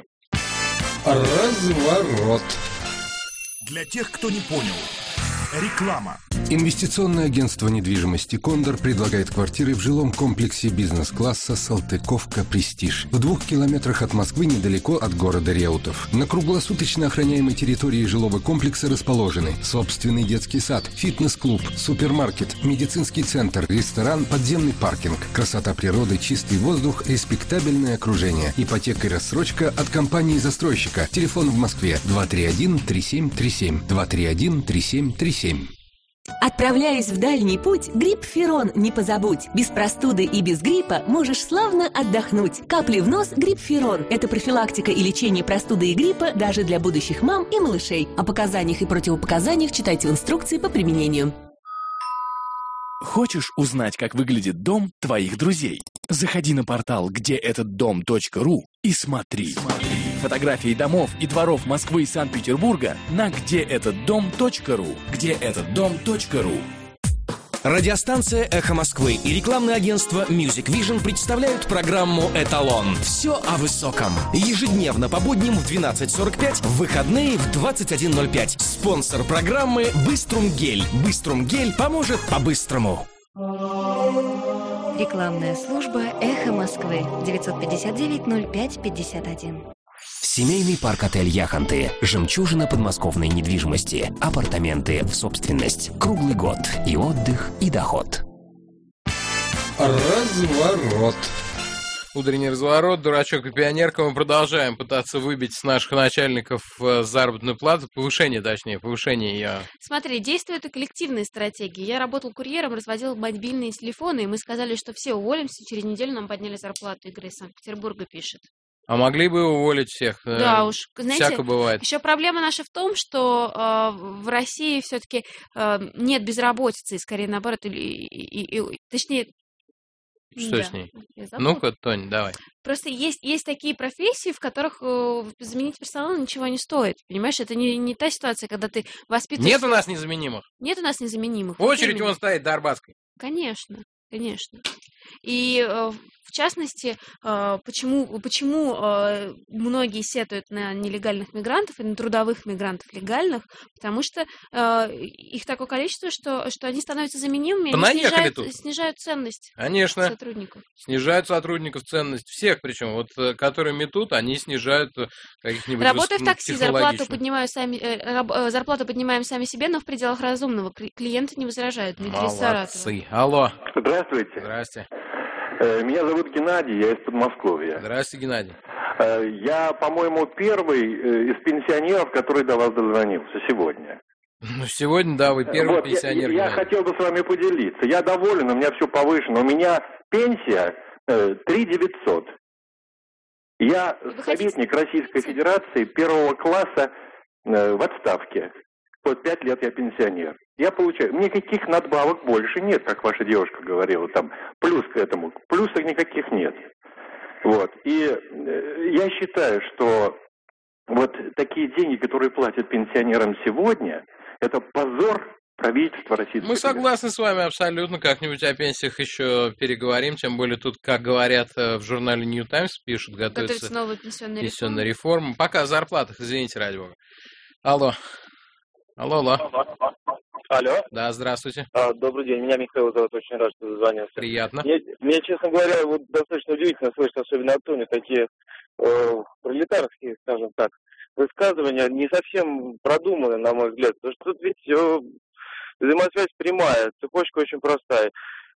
Speaker 17: Разворот.
Speaker 8: Для тех, кто не понял. Реклама.
Speaker 17: Инвестиционное агентство недвижимости «Кондор» предлагает квартиры в жилом комплексе бизнес-класса «Салтыковка Престиж». В двух километрах от Москвы, недалеко от города Реутов. На круглосуточно охраняемой территории жилого комплекса расположены собственный детский сад, фитнес-клуб, супермаркет, медицинский центр, ресторан, подземный паркинг, красота природы, чистый воздух, респектабельное окружение. Ипотека и рассрочка от компании-застройщика. Телефон в Москве два три один три семь три семь, два три один три семь три семь.
Speaker 7: Отправляясь в дальний путь, грипп Ферон не позабудь. Без простуды и без гриппа можешь славно отдохнуть. Капли в нос грипп Ферон. Это профилактика и лечение простуды и гриппа даже для будущих мам и малышей. О показаниях и противопоказаниях читайте в инструкции по применению.
Speaker 4: Хочешь узнать, как выглядит дом твоих друзей? Заходи на портал где этот дом точка ру и смотри. смотри. Фотографии домов и дворов Москвы и Санкт-Петербурга на где этот дом точка ру. где этот дом точка ру.
Speaker 5: Радиостанция «Эхо Москвы» и рекламное агентство Music Vision представляют программу «Эталон». Все о высоком. Ежедневно по будням в двенадцать сорок пять, в выходные в двадцать один ноль пять. Спонсор программы «Быструм-гель». «Быструм-гель» поможет по-быстрому.
Speaker 14: Рекламная служба «Эхо Москвы» девятьсот пятьдесят девять ноль пять пятьдесят один.
Speaker 5: Семейный парк-отель «Яхонты». Жемчужина подмосковной недвижимости. Апартаменты в собственность. Круглый год. И отдых, и доход.
Speaker 17: Разворот.
Speaker 2: Утренний разворот, дурачок и пионерка. Мы продолжаем пытаться выбить с наших начальников заработную плату, повышение, точнее, повышение ее.
Speaker 1: Смотри, действует и коллективная стратегия. Я работал курьером, разводил мобильные телефоны, и мы сказали, что все уволимся, через неделю нам подняли зарплату. Игорь из Санкт-Петербурга пишет.
Speaker 2: А могли бы уволить всех?
Speaker 1: Да уж, знаете,
Speaker 2: всяко бывает.
Speaker 1: Еще проблема наша в том, что э, в России все-таки э, нет безработицы, и скорее наоборот, и, и, и, точнее...
Speaker 2: Что
Speaker 1: да,
Speaker 2: с ней? Ну-ка, Тонь, давай.
Speaker 1: Просто есть, есть такие профессии, в которых э, заменить персонал ничего не стоит. Понимаешь, это не, не та ситуация, когда ты воспитываешь...
Speaker 2: Нет у нас незаменимых?
Speaker 1: Нет у нас незаменимых.
Speaker 2: Очередь вон стоит до Арбатской.
Speaker 1: Конечно, конечно. И э, в частности, э, почему, почему э, многие сетуют на нелегальных мигрантов и на трудовых мигрантов легальных, потому что э, их такое количество, что, что они становятся заменимыми, они снижают, снижают ценность
Speaker 2: Конечно.
Speaker 1: сотрудников.
Speaker 2: Снижают сотрудников ценность. Всех причем. Вот, которые метут, они снижают каких-нибудь...
Speaker 1: Работая в такси, зарплату, поднимаю сами, э, зарплату поднимаем сами себе, но в пределах разумного. Клиенты не возражают. Дмитрий из Саратова.
Speaker 2: Алло.
Speaker 10: Здравствуйте.
Speaker 2: Здрасте.
Speaker 10: Меня зовут Геннадий, я из Подмосковья.
Speaker 2: Здравствуйте, Геннадий.
Speaker 10: Я, по-моему, первый из пенсионеров, который до вас дозвонился сегодня.
Speaker 2: Ну, сегодня, да, вы первый
Speaker 10: вот,
Speaker 2: пенсионер.
Speaker 10: Я, я хотел бы с вами поделиться. Я доволен, у меня все повышено. У меня пенсия три тысячи девятьсот. Я советник Российской Федерации первого класса в отставке. Вот пять лет я пенсионер. Я получаю... Никаких надбавок больше нет, как ваша девушка говорила. Там плюс к этому. Плюсов никаких нет. Вот. И э, я считаю, что вот такие деньги, которые платят пенсионерам сегодня, это позор правительства Российской Федерации.
Speaker 2: Мы согласны с вами абсолютно. Как-нибудь о пенсиях еще переговорим. Тем более тут, как говорят в журнале New Times, пишут, готовится,
Speaker 1: готовится новая пенсионная,
Speaker 2: пенсионная реформа. Пока о зарплатах, извините, ради бога. Алло. Алло, алло.
Speaker 9: Алло.
Speaker 2: Да, здравствуйте.
Speaker 9: А, добрый день, меня Михаил зовут, очень рад, что дозвонился.
Speaker 2: Приятно.
Speaker 9: Мне, мне, честно говоря, вот достаточно удивительно слышать, особенно от Тони, такие э, пролетарские, скажем так, высказывания, не совсем продуманные, на мой взгляд. Потому что тут ведь э, взаимосвязь прямая, цепочка очень простая.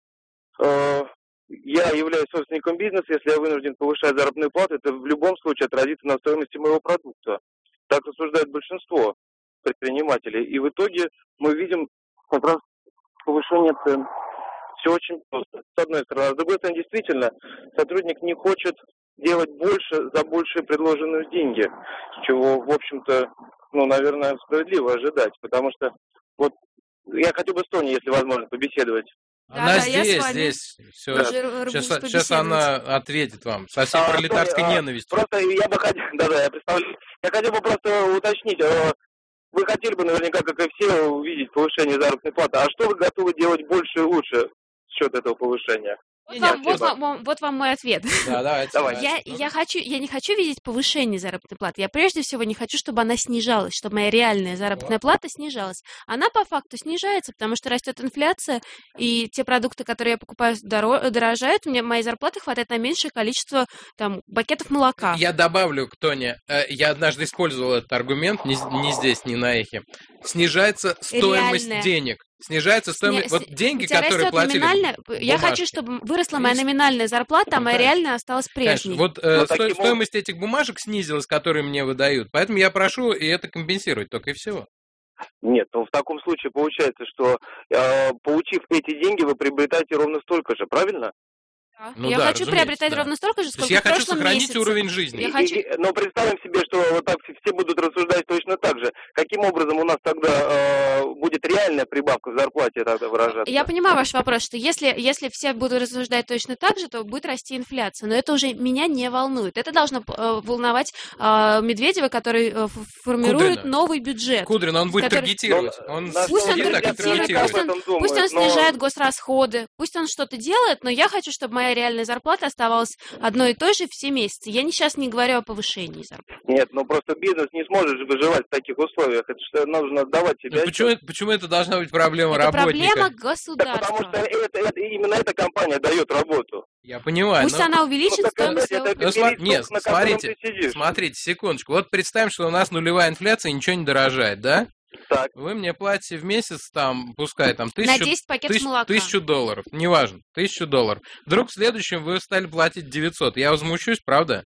Speaker 9: Э, я являюсь собственником бизнеса, если я вынужден повышать заработную плату, это в любом случае отразится на стоимости моего продукта. Так рассуждает большинство предпринимателей. И в итоге мы видим как раз повышение цен. Все очень просто, с одной стороны. А с другой стороны, действительно, сотрудник не хочет делать больше за большие предложенные деньги, чего, в общем-то, ну, наверное, справедливо ожидать. Потому что вот я хотел бы с Тони, если возможно, побеседовать.
Speaker 2: Она
Speaker 1: Да, да,
Speaker 2: здесь, здесь. Все.
Speaker 1: Тоже
Speaker 2: Сейчас,
Speaker 1: рвусь
Speaker 2: сейчас она
Speaker 1: побеседовать.
Speaker 2: ответит вам со всей
Speaker 9: А,
Speaker 2: пролетарской
Speaker 9: Тони, а,
Speaker 2: ненавистью.
Speaker 9: Просто я бы хотел, да-да, я представляю. Я хотел бы просто уточнить, а, вы хотели бы наверняка, как и все, увидеть повышение заработной платы. А что вы готовы делать больше и лучше с счет этого повышения?
Speaker 1: Вот вам, вот, вам, вот вам мой ответ.
Speaker 2: Да, давайте.
Speaker 9: Давай.
Speaker 1: Я, я, хочу, я не хочу видеть повышение заработной платы. Я прежде всего не хочу, чтобы она снижалась, чтобы моя реальная заработная плата снижалась. Она по факту снижается, потому что растет инфляция, и те продукты, которые я покупаю, доро- дорожают. Мне моей зарплаты хватает на меньшее количество там, пакетов молока.
Speaker 2: Я добавлю к Тоне. э, Я однажды использовал этот аргумент, не, не здесь, не на эхе. Снижается стоимость
Speaker 1: Реальная.
Speaker 2: денег. Снижается стоимость...
Speaker 1: Сня-
Speaker 2: Вот деньги,
Speaker 1: у тебя
Speaker 2: которые
Speaker 1: растет
Speaker 2: платили
Speaker 1: номинальная- Я
Speaker 2: бумажки.
Speaker 1: хочу, чтобы выросла моя номинальная зарплата, а моя
Speaker 2: Конечно.
Speaker 1: реальная осталась прежней.
Speaker 2: Конечно, вот э,
Speaker 9: Но
Speaker 2: сто-
Speaker 9: таким
Speaker 2: стоимость этих бумажек снизилась, которые мне выдают. Поэтому я прошу и это компенсировать, только и всего.
Speaker 9: Нет, ну в таком случае получается, что э, получив эти деньги, вы приобретаете ровно столько же, правильно?
Speaker 1: Да.
Speaker 2: Ну
Speaker 1: я
Speaker 2: да,
Speaker 1: хочу
Speaker 2: разумеется,
Speaker 1: приобретать
Speaker 2: да.
Speaker 1: ровно столько же,
Speaker 2: То есть
Speaker 1: сколько
Speaker 2: я
Speaker 1: в
Speaker 2: хочу
Speaker 1: прошлом
Speaker 2: сохранить
Speaker 1: месяце.
Speaker 2: уровень жизни.
Speaker 1: Я
Speaker 9: И-
Speaker 1: хочу...
Speaker 9: и- но представим себе, что вот так все будут рассуждать точно так же. Каким образом у нас тогда э, будет реальная прибавка в зарплате тогда выражаться?
Speaker 1: Я понимаю ваш вопрос, что если, если все будут рассуждать точно так же, то будет расти инфляция. Но это уже меня не волнует. Это должно э, волновать э, Медведева, который э, ф- формирует
Speaker 2: Кудрина.
Speaker 1: новый бюджет.
Speaker 2: Кудрин, он будет
Speaker 1: который-
Speaker 2: таргетировать. Он
Speaker 9: на
Speaker 1: Пусть он
Speaker 2: сидит так и
Speaker 1: таргетирует,
Speaker 2: таргетирует.
Speaker 1: пусть он,
Speaker 9: об этом
Speaker 1: пусть он
Speaker 9: думает, но-
Speaker 1: снижает госрасходы, пусть он что-то делает, но я хочу, чтобы моя реальная зарплата оставалась одной и той же все месяцы. Я не, сейчас не говорю о повышении зарплаты.
Speaker 9: Нет, ну просто бизнес не сможет же выживать в таких условиях. Это что нужно отдавать себе
Speaker 2: Ну,
Speaker 9: отчет.
Speaker 2: почему, это- почему это должна быть проблема
Speaker 1: Это
Speaker 2: работника?
Speaker 1: проблема
Speaker 9: Да
Speaker 1: государства.
Speaker 9: потому что это, это- именно эта компания дает работу.
Speaker 2: Я понимаю.
Speaker 1: Пусть
Speaker 2: но-
Speaker 1: она увеличит
Speaker 9: Ну, так
Speaker 1: стоимость
Speaker 9: это-
Speaker 1: своего
Speaker 9: это-
Speaker 2: Ну, сма-
Speaker 9: переступ,
Speaker 2: Нет,
Speaker 9: на котором
Speaker 2: смотрите,
Speaker 9: ты сидишь.
Speaker 2: смотрите, секундочку. Вот представим, что у нас нулевая инфляция, и ничего не дорожает, да?
Speaker 9: Так.
Speaker 2: Вы мне платите в месяц, там, пускай, там,
Speaker 1: на
Speaker 2: тысячу,
Speaker 1: десять пакетов
Speaker 2: тысяч-
Speaker 1: молока.
Speaker 2: тысячу долларов, неважно, тысячу долларов. Вдруг в следующем вы стали платить девятьсот. Я возмущусь, правда?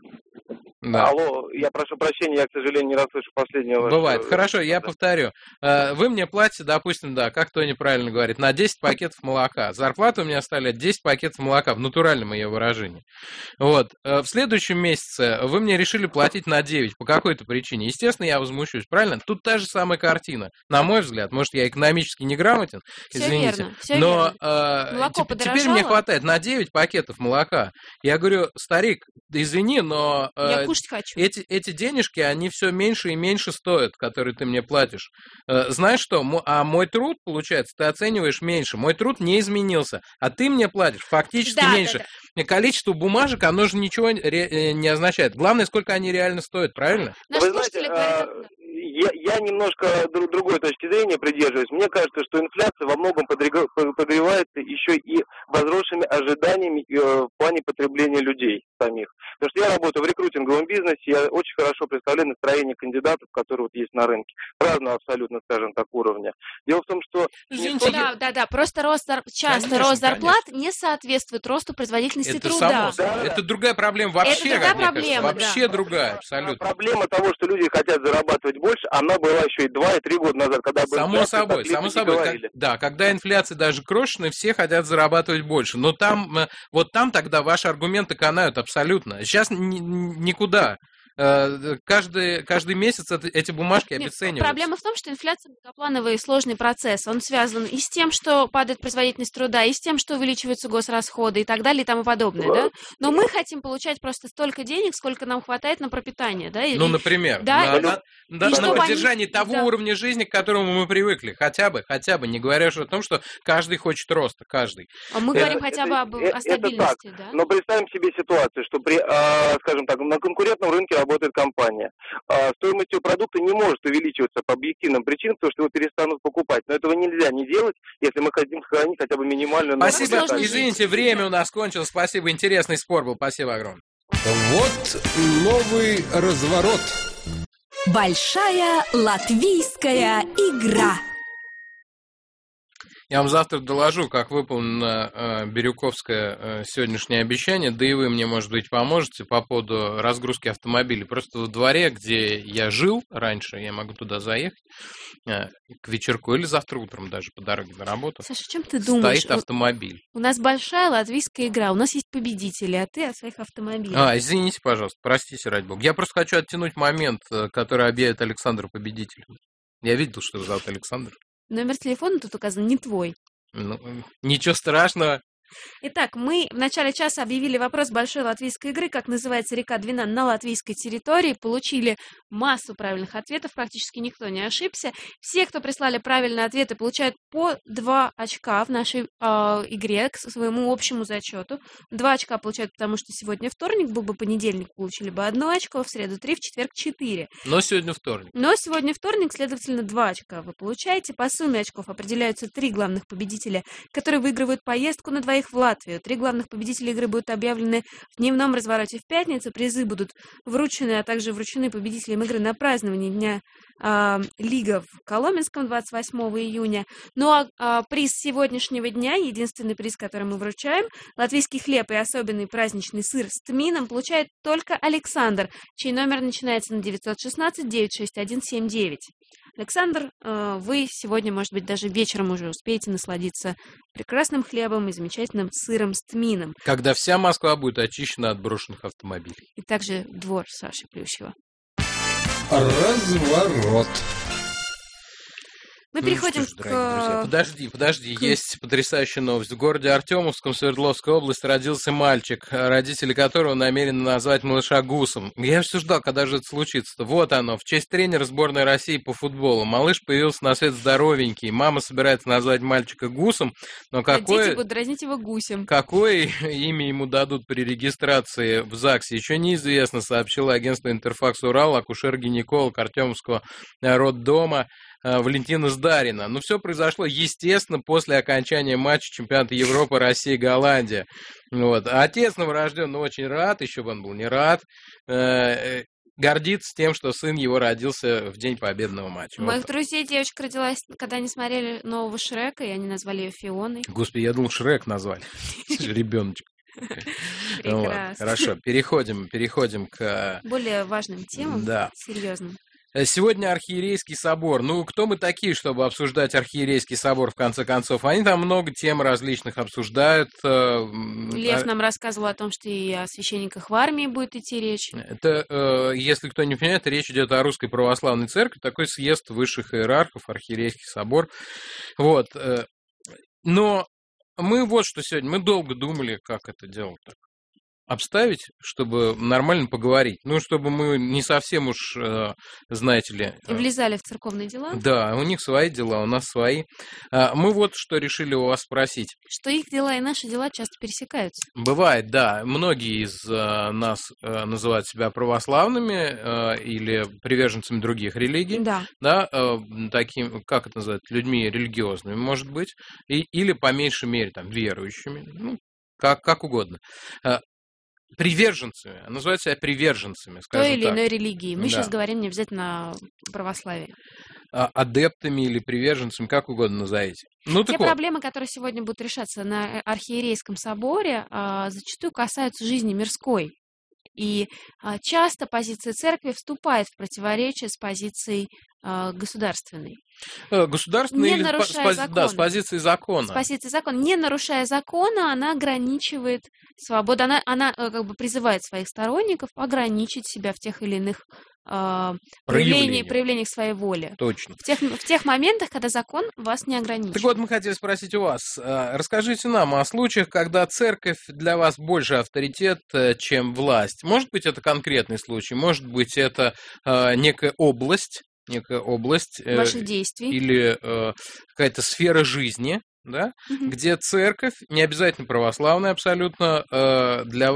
Speaker 2: Да.
Speaker 9: Алло, я прошу прощения, я, к сожалению, не расслышу последнего. вашего-
Speaker 2: Бывает. Хорошо, я повторю. Э, Вы мне платите, допустим, да, как Тони правильно говорит, на десять пакетов молока. Зарплата у меня оставляет десять пакетов молока, в натуральном ее выражении. Вот. Э, В следующем месяце вы мне решили платить на девять по какой-то причине. Естественно, я возмущусь, правильно? Тут та же самая картина. На мой взгляд, может, я экономически неграмотен,
Speaker 1: Всё
Speaker 2: извините.
Speaker 1: верно, всё
Speaker 2: но
Speaker 1: верно.
Speaker 2: э,
Speaker 1: Молоко
Speaker 2: теп- теперь
Speaker 1: подорожало?
Speaker 2: мне хватает на девять пакетов молока. Я говорю, старик, извини, но... э,
Speaker 1: Я кушать хочу.
Speaker 2: Эти, эти денежки, они все меньше и меньше стоят, которые ты мне платишь. Э, знаешь что? Мо- а мой труд, получается, ты оцениваешь меньше. Мой труд не изменился, а ты мне платишь фактически
Speaker 1: Да, да,
Speaker 2: меньше. И количество бумажек, оно же ничего ре- э, не означает. Главное, сколько они реально стоят, правильно?
Speaker 1: Наши
Speaker 9: Вы знаете,
Speaker 1: слушатели говорят,
Speaker 9: а, я, я немножко дру- другой точки зрения придерживаюсь. Мне кажется, что инфляция во многом подрега- по- подогревается еще и возросшими ожиданиями э, в плане потребления людей самих. Потому что я работаю в рекрутинговом бизнесе, я очень хорошо представляю настроение кандидатов, которые вот есть на рынке. Разного абсолютно, скажем так, уровня. Дело в том, что...
Speaker 2: Извините,
Speaker 1: да, да, да, просто рост зар- часто
Speaker 2: Конечно,
Speaker 1: рост зарплат не соответствует росту производительности
Speaker 2: Это
Speaker 1: труда.
Speaker 2: само собой. Это другая проблема вообще,
Speaker 1: другая
Speaker 2: как мне
Speaker 1: проблема,
Speaker 2: кажется. Вообще
Speaker 1: да.
Speaker 2: другая, абсолютно.
Speaker 9: Проблема того, что люди хотят зарабатывать больше, она была еще и два, и три года назад, когда была
Speaker 2: Само
Speaker 9: инфляция,
Speaker 2: собой,
Speaker 9: так люди
Speaker 2: само
Speaker 9: не
Speaker 2: собой. Как-
Speaker 9: говорили.
Speaker 2: да, когда инфляция даже крошечная, все хотят зарабатывать больше. Но там, э, вот там тогда ваши аргументы канают абсолютно. Сейчас ни- ни- никуда. Э, Каждый, каждый месяц это- эти бумажки
Speaker 1: Нет,
Speaker 2: обесцениваются.
Speaker 1: проблема в том, что инфляция многоплановый и сложный процесс. Он связан и с тем, что падает производительность труда, и с тем, что увеличиваются госрасходы и так далее и тому подобное, да? Но мы хотим получать просто столько денег, сколько нам хватает на пропитание, да? И-
Speaker 2: Ну, например,
Speaker 1: да,
Speaker 2: на,
Speaker 1: и-
Speaker 2: на- на-
Speaker 1: и
Speaker 2: на
Speaker 1: чтобы они-
Speaker 2: поддержании того
Speaker 1: да.
Speaker 2: уровня жизни, к которому мы привыкли. Хотя бы, хотя бы. Не говоря уже о том, что каждый хочет роста, каждый.
Speaker 1: А мы
Speaker 2: Это-
Speaker 1: говорим хотя бы об,
Speaker 9: Э,
Speaker 1: о стабильности,
Speaker 9: это так.
Speaker 1: да?
Speaker 9: Но представим себе ситуацию, что при, а, скажем так, на конкурентном рынке работает компания. А стоимость его продукта не может увеличиваться по объективным причинам, потому что его перестанут покупать. Но этого нельзя не делать, если мы хотим сохранить хотя бы минимальную...
Speaker 2: Спасибо, извините, время у нас кончилось. Спасибо, интересный спор был. Спасибо огромное.
Speaker 17: Вот новый разворот.
Speaker 7: Большая латвийская игра.
Speaker 2: Я вам завтра доложу, как выполнено э, Бирюковское э, сегодняшнее обещание, да и вы мне, может быть, поможете по поводу разгрузки автомобилей. Просто во дворе, где я жил раньше, я могу туда заехать э, к вечерку или завтра утром даже по дороге на работу.
Speaker 1: Саша, чем ты думаешь?
Speaker 2: Стоит автомобиль.
Speaker 1: У, у нас большая латвийская игра, у нас есть победители, а ты о своих автомобилях.
Speaker 2: А, извините, пожалуйста, простите, ради бога. Я просто хочу оттянуть момент, который объявит Александр победителем. Я видел, что его зовут Александр.
Speaker 1: Номер телефона тут указан не твой.
Speaker 2: Ну, ничего страшного.
Speaker 1: Итак, мы в начале часа объявили вопрос большой латвийской игры, как называется река Двина на латвийской территории. Получили массу правильных ответов, практически никто не ошибся. Все, кто прислали правильные ответы, получают по два очка в нашей э, игре к своему общему зачету. Два очка получают, потому что сегодня вторник, был бы понедельник, получили бы одно очко, в среду три, в четверг четыре.
Speaker 2: Но сегодня вторник.
Speaker 1: Но сегодня вторник, следовательно, два очка вы получаете. По сумме очков определяются три главных победителя, которые выигрывают поездку на двоих в Латвию. Три главных победителя игры будут объявлены в дневном развороте в пятницу. Призы будут вручены, а также вручены победителям игры на празднование Дня э, Лига в Коломенском двадцать восьмого июня. Ну а э, приз сегодняшнего дня, единственный приз, который мы вручаем, латвийский хлеб и особенный праздничный сыр с тмином, получает только Александр, чей номер начинается на девятьсот шестнадцать девятьсот шестьдесят один семьдесят девять. Александр, вы сегодня, может быть, даже вечером уже успеете насладиться прекрасным хлебом и замечательным сыром с тмином.
Speaker 2: Когда вся Москва будет очищена от брошенных автомобилей.
Speaker 1: И также двор Саши Плющева.
Speaker 17: Разворот.
Speaker 1: Мы переходим
Speaker 2: ну, что ж,
Speaker 1: к...
Speaker 2: Друзья, подожди, подожди.
Speaker 1: к...
Speaker 2: Есть потрясающая новость. В городе Артемовском, Свердловской области, родился мальчик, родители которого намерены назвать малыша Гусом. Я все ждал, когда же это случится-то. Вот оно, в честь тренера сборной России по футболу. Малыш появился на свет здоровенький. Мама собирается назвать мальчика Гусом, но какое...
Speaker 1: Дети будут дразнить его Гусем.
Speaker 2: Какое имя ему дадут при регистрации в ЗАГСе, еще неизвестно, сообщила агентство «Интерфакс Урал» акушер-гинеколог Артемовского роддома Валентина Здарина. Но все произошло, естественно, после окончания матча чемпионата Европы Россия-Голландия. Вот. А отец новорожденный очень рад, еще бы он был не рад, э, гордится тем, что сын его родился в день победного матча.
Speaker 1: У моих
Speaker 2: вот.
Speaker 1: друзей девочка родилась, когда они смотрели нового Шрека, и они назвали ее Фионой.
Speaker 2: Господи, я думал, Шрек назвали. Ребеночек.
Speaker 1: Прекрасно.
Speaker 2: Хорошо, переходим, переходим к...
Speaker 1: более важным темам,
Speaker 2: да.
Speaker 1: серьезным.
Speaker 2: Сегодня Архиерейский собор. Ну, кто мы такие, чтобы обсуждать Архиерейский собор, в конце концов? Они там много тем различных обсуждают.
Speaker 1: Лев нам рассказывал о том, что и о священниках в армии будет идти речь.
Speaker 2: Это, если кто не понимает, речь идет о Русской Православной Церкви, такой съезд высших иерархов, Архиерейский собор. Вот. Но мы вот что сегодня, мы долго думали, как это дело так обставить, чтобы нормально поговорить. Ну, чтобы мы не совсем уж, э, знаете ли...
Speaker 1: Э, влезали в церковные дела?
Speaker 2: Да, у них свои дела, у нас свои. А мы вот что решили у вас спросить.
Speaker 1: Что их дела и наши дела часто пересекаются.
Speaker 2: Бывает, да. Многие из э, нас э, называют себя православными э, или приверженцами других религий.
Speaker 1: Да.
Speaker 2: Да, э, таким, как это называют, людьми религиозными, может быть. И, или, по меньшей мере, там, верующими. Ну, как, как угодно. Приверженцами, называют себя приверженцами, скажем
Speaker 1: той или
Speaker 2: так.
Speaker 1: иной религии. Мы
Speaker 2: да.
Speaker 1: сейчас говорим не обязательно о православии.
Speaker 2: Адептами или приверженцами, как угодно назовите. Ну,
Speaker 1: Те
Speaker 2: так
Speaker 1: проблемы, вот. которые сегодня будут решаться на Архиерейском соборе, зачастую касаются жизни мирской. И часто позиция церкви вступает в противоречие с позицией государственной.
Speaker 2: Государственной или
Speaker 1: нарушая
Speaker 2: с, да, с позиции закона.
Speaker 1: С позиции закона. Не нарушая закона, она ограничивает свободу. Она, она как бы призывает своих сторонников ограничить себя в тех или иных э, проявлениях, проявлениях своей воли.
Speaker 2: Точно.
Speaker 1: В тех, в тех моментах, когда закон вас не ограничивает.
Speaker 2: Так вот, мы хотели спросить у вас. Расскажите нам о случаях, когда церковь для вас больше авторитет, чем власть. Может быть, это конкретный случай, может быть, это э, некая область, некая область
Speaker 1: ваших действий
Speaker 2: или э, какая-то сфера жизни, да, угу. где церковь, не обязательно православная абсолютно, э, для вас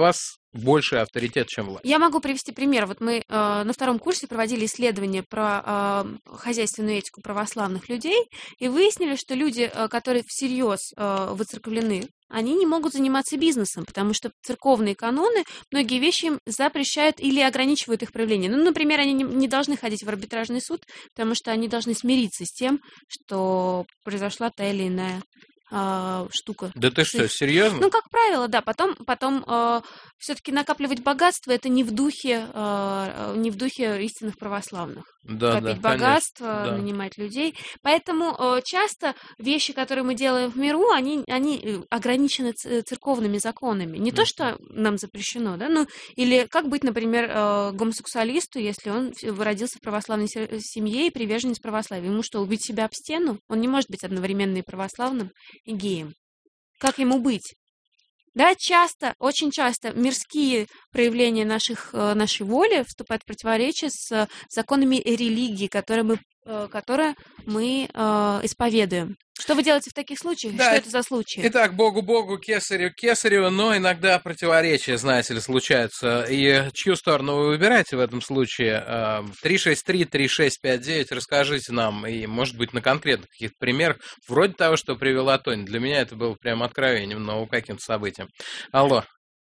Speaker 2: больший авторитет, чем власть?
Speaker 1: Я могу привести пример. Вот мы э, на втором курсе проводили исследование про э, хозяйственную этику православных людей и выяснили, что люди, э, которые всерьез э, выцерковлены, они не могут заниматься бизнесом, потому что церковные каноны многие вещи им запрещают или ограничивают их проявление. Ну, например, они не, не должны ходить в арбитражный суд, потому что они должны смириться с тем, что произошла та или иная а, штука.
Speaker 2: Да ты что, серьезно?
Speaker 1: Ну, как правило, да. Потом, потом э, все-таки накапливать богатство это не в духе, э, не в духе истинных православных.
Speaker 2: Да,
Speaker 1: Копить
Speaker 2: да,
Speaker 1: богатство,
Speaker 2: конечно, да.
Speaker 1: нанимать людей. Поэтому э, часто вещи, которые мы делаем в миру, они, они ограничены церковными законами. Не mm-hmm. то, что нам запрещено, да, ну, или как быть, например, э, гомосексуалисту, если он родился в православной семье и приверженец православия. Ему что, убить себя об стену? Он не может быть одновременно и православным, и геем. Как ему быть? Да, часто, очень часто мирские проявления наших, нашей воли вступают в противоречие с законами религии, которые мы, которые мы э, исповедуем. Что вы делаете в таких случаях?
Speaker 2: Да,
Speaker 1: что это за случаи?
Speaker 2: Итак, Богу-Богу, кесарю кесарю, но иногда противоречия, знаете ли, случаются. И чью сторону вы выбираете в этом случае? три шесть три три шесть пять девять, расскажите нам, и, может быть, на конкретных каких-то примерах, вроде того, что привела Тоня. Для меня это было прям откровением, но каким-то событием. Алло.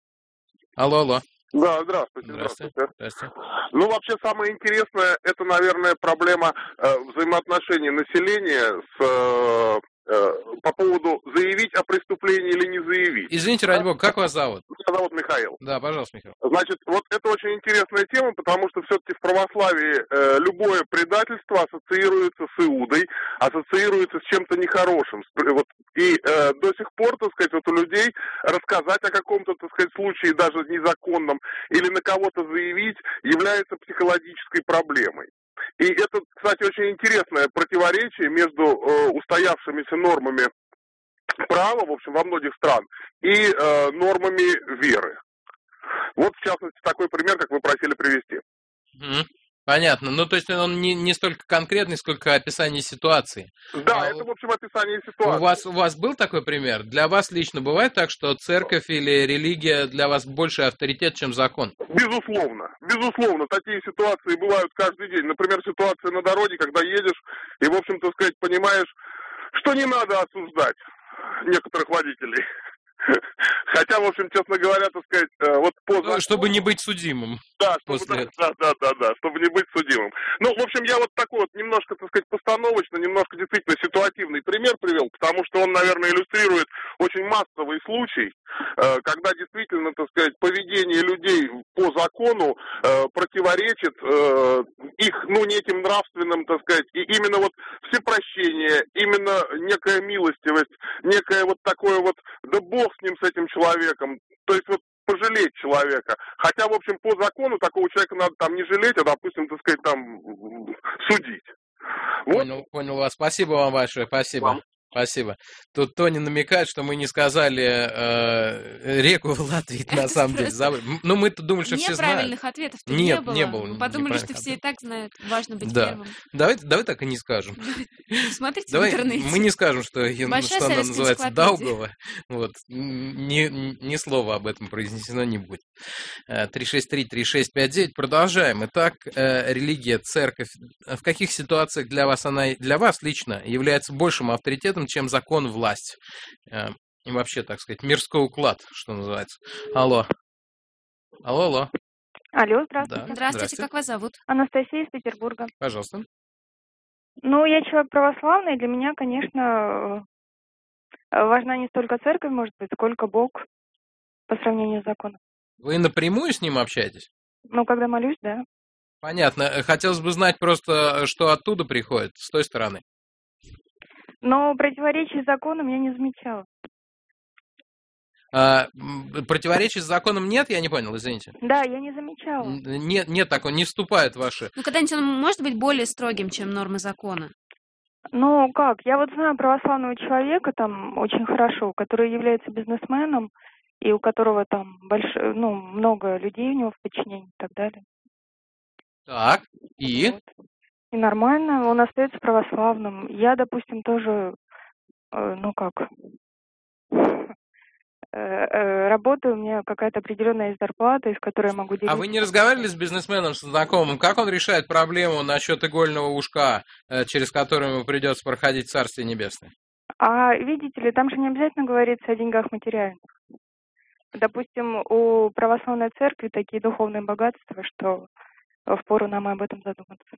Speaker 2: Алло, алло.
Speaker 22: Да, здравствуйте,
Speaker 2: здравствуйте.
Speaker 22: здравствуйте.
Speaker 2: Здравствуйте.
Speaker 22: Ну, вообще, самое интересное, это, наверное, проблема э, взаимоотношений населения с, э, э, по поводу заявить о преступлении или не заявить.
Speaker 2: Извините, ради бога, как вас зовут?
Speaker 22: Меня зовут Михаил.
Speaker 2: Да, пожалуйста, Михаил.
Speaker 22: Значит, вот это очень интересная тема, потому что все-таки в православии э, любое предательство ассоциируется с Иудой, ассоциируется с чем-то нехорошим. Вот, и э, до сих пор, так сказать, вот у людей рассказать о каком-то, так сказать, случае, даже незаконном, или на кого-то заявить, является психологической проблемой. И это, кстати, очень интересное противоречие между э, устоявшимися нормами права, в общем, во многих стран, и э, нормами веры. Вот, в частности, такой пример, как вы просили привести.
Speaker 2: Mm-hmm. Понятно. Ну, то есть он не, не столько конкретный, сколько описание ситуации.
Speaker 22: Да,
Speaker 2: а,
Speaker 22: это, в общем, описание ситуации.
Speaker 2: У вас, у вас был такой пример? Для вас лично бывает так, что церковь или религия для вас больше авторитет, чем закон?
Speaker 22: Безусловно. Безусловно. Такие ситуации бывают каждый день. Например, ситуация на дороге, когда едешь и, в общем-то, сказать, понимаешь, что не надо осуждать некоторых водителей. Хотя, в общем, честно говоря, так сказать, вот по закону...
Speaker 2: Чтобы не быть судимым.
Speaker 22: Да, чтобы,
Speaker 2: после...
Speaker 22: да, да, да, да, чтобы не быть судимым. Ну, в общем, я вот такой вот немножко, так сказать, постановочно, немножко действительно ситуативный пример привел, потому что он, наверное, иллюстрирует очень массовый случай, когда действительно, так сказать, поведение людей по закону противоречит их, ну, неким нравственным, так сказать, и именно вот всепрощение, именно некая милостивость, некое вот такое вот, да бог с ним, с этим человеком, то есть вот пожалеть человека. Хотя, в общем, по закону такого человека надо там не жалеть, а, допустим, так сказать, там судить. Вот.
Speaker 2: Понял, понял вас. Спасибо вам большое, спасибо. Вам. Спасибо. Тут Тони намекает, что мы не сказали э, реку в Латвии, на самом деле. Ну, мы-то думали, что все знают.
Speaker 1: Неправильных ответов-то
Speaker 2: не
Speaker 1: было.
Speaker 2: Не было.
Speaker 1: Мы подумали, что все и так знают. Важно быть
Speaker 2: да.
Speaker 1: первым.
Speaker 2: Давай, давай так и не скажем.
Speaker 1: Смотрите
Speaker 2: давай,
Speaker 1: в интернете.
Speaker 2: Мы не скажем, что, что она называется Даугава. Вот. Ни, ни слова об этом произнесено не будет. три шесть три три шесть пять девять. Продолжаем. Итак, э, религия, церковь. В каких ситуациях для вас она, для вас лично, является большим авторитетом, чем закон, власть? Э, и вообще, так сказать, мирской уклад, что называется. Алло. Алло, алло.
Speaker 15: Алло, здравствуйте.
Speaker 1: Да. Здравствуйте, здравствуйте, как вас зовут?
Speaker 15: Анастасия из Петербурга.
Speaker 2: Пожалуйста.
Speaker 15: Ну, я человек православный, для меня, конечно, важна не столько церковь, может быть, сколько Бог по сравнению с законом.
Speaker 2: Вы напрямую с ним общаетесь?
Speaker 15: Ну, когда молюсь, да.
Speaker 2: Понятно. Хотелось бы знать просто, что оттуда приходит, с той стороны.
Speaker 15: Но противоречий с законом я не замечала.
Speaker 2: А, противоречий с законом нет? Я не понял, извините.
Speaker 15: Да, я не замечала.
Speaker 2: Нет, нет такого, не вступает в ваши...
Speaker 1: Ну, когда-нибудь он может быть более строгим, чем нормы закона?
Speaker 15: Ну, как? Я вот знаю православного человека там очень хорошо, который является бизнесменом, и у которого там большое, ну, много людей у него в подчинении и так далее.
Speaker 2: Так, и?
Speaker 15: Вот. И нормально, он остается православным. Я, допустим, тоже, э, ну как, э, э, работаю, у меня какая-то определенная есть зарплата, из которой я могу делиться.
Speaker 2: А вы не разговаривали с бизнесменом, с знакомым? Как он решает проблему насчет игольного ушка, э, через который ему придется проходить в Царствие Небесное?
Speaker 15: А видите ли, там же не обязательно говорится о деньгах материальных. Допустим, у православной церкви такие духовные богатства, что впору нам об этом задуматься.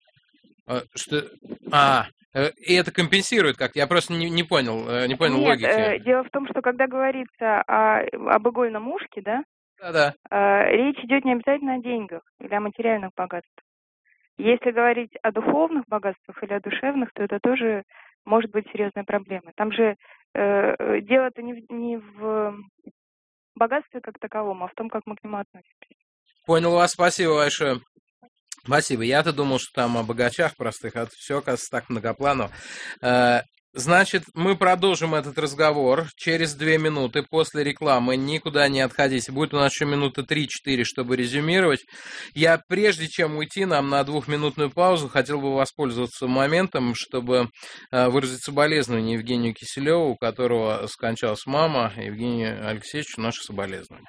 Speaker 2: А, что? А, и это компенсирует как? Я просто не, не понял, не понял
Speaker 15: Нет,
Speaker 2: логики.
Speaker 15: Э, дело в том, что когда говорится о, об игольном ушке, да,
Speaker 2: Да-да.
Speaker 15: Э, речь идет не обязательно о деньгах или о материальных богатствах. Если говорить о духовных богатствах или о душевных, то это тоже может быть серьезной проблемой. Там же э, дело-то не, в- не в богатстве как таковом, а в том, как мы к нему относимся.
Speaker 2: Понял вас, спасибо большое. Спасибо. Я-то думал, что там о богачах простых, а все, оказывается, так многопланово. Э, Значит, мы продолжим этот разговор через две минуты после рекламы. Никуда не отходите. Будет у нас еще минуты три-четыре, чтобы резюмировать. Я, прежде чем уйти нам на двухминутную паузу, хотел бы воспользоваться моментом, чтобы э, выразить соболезнования Евгению Киселеву, у которого скончалась мама. Евгению Алексеевичу наши соболезнования.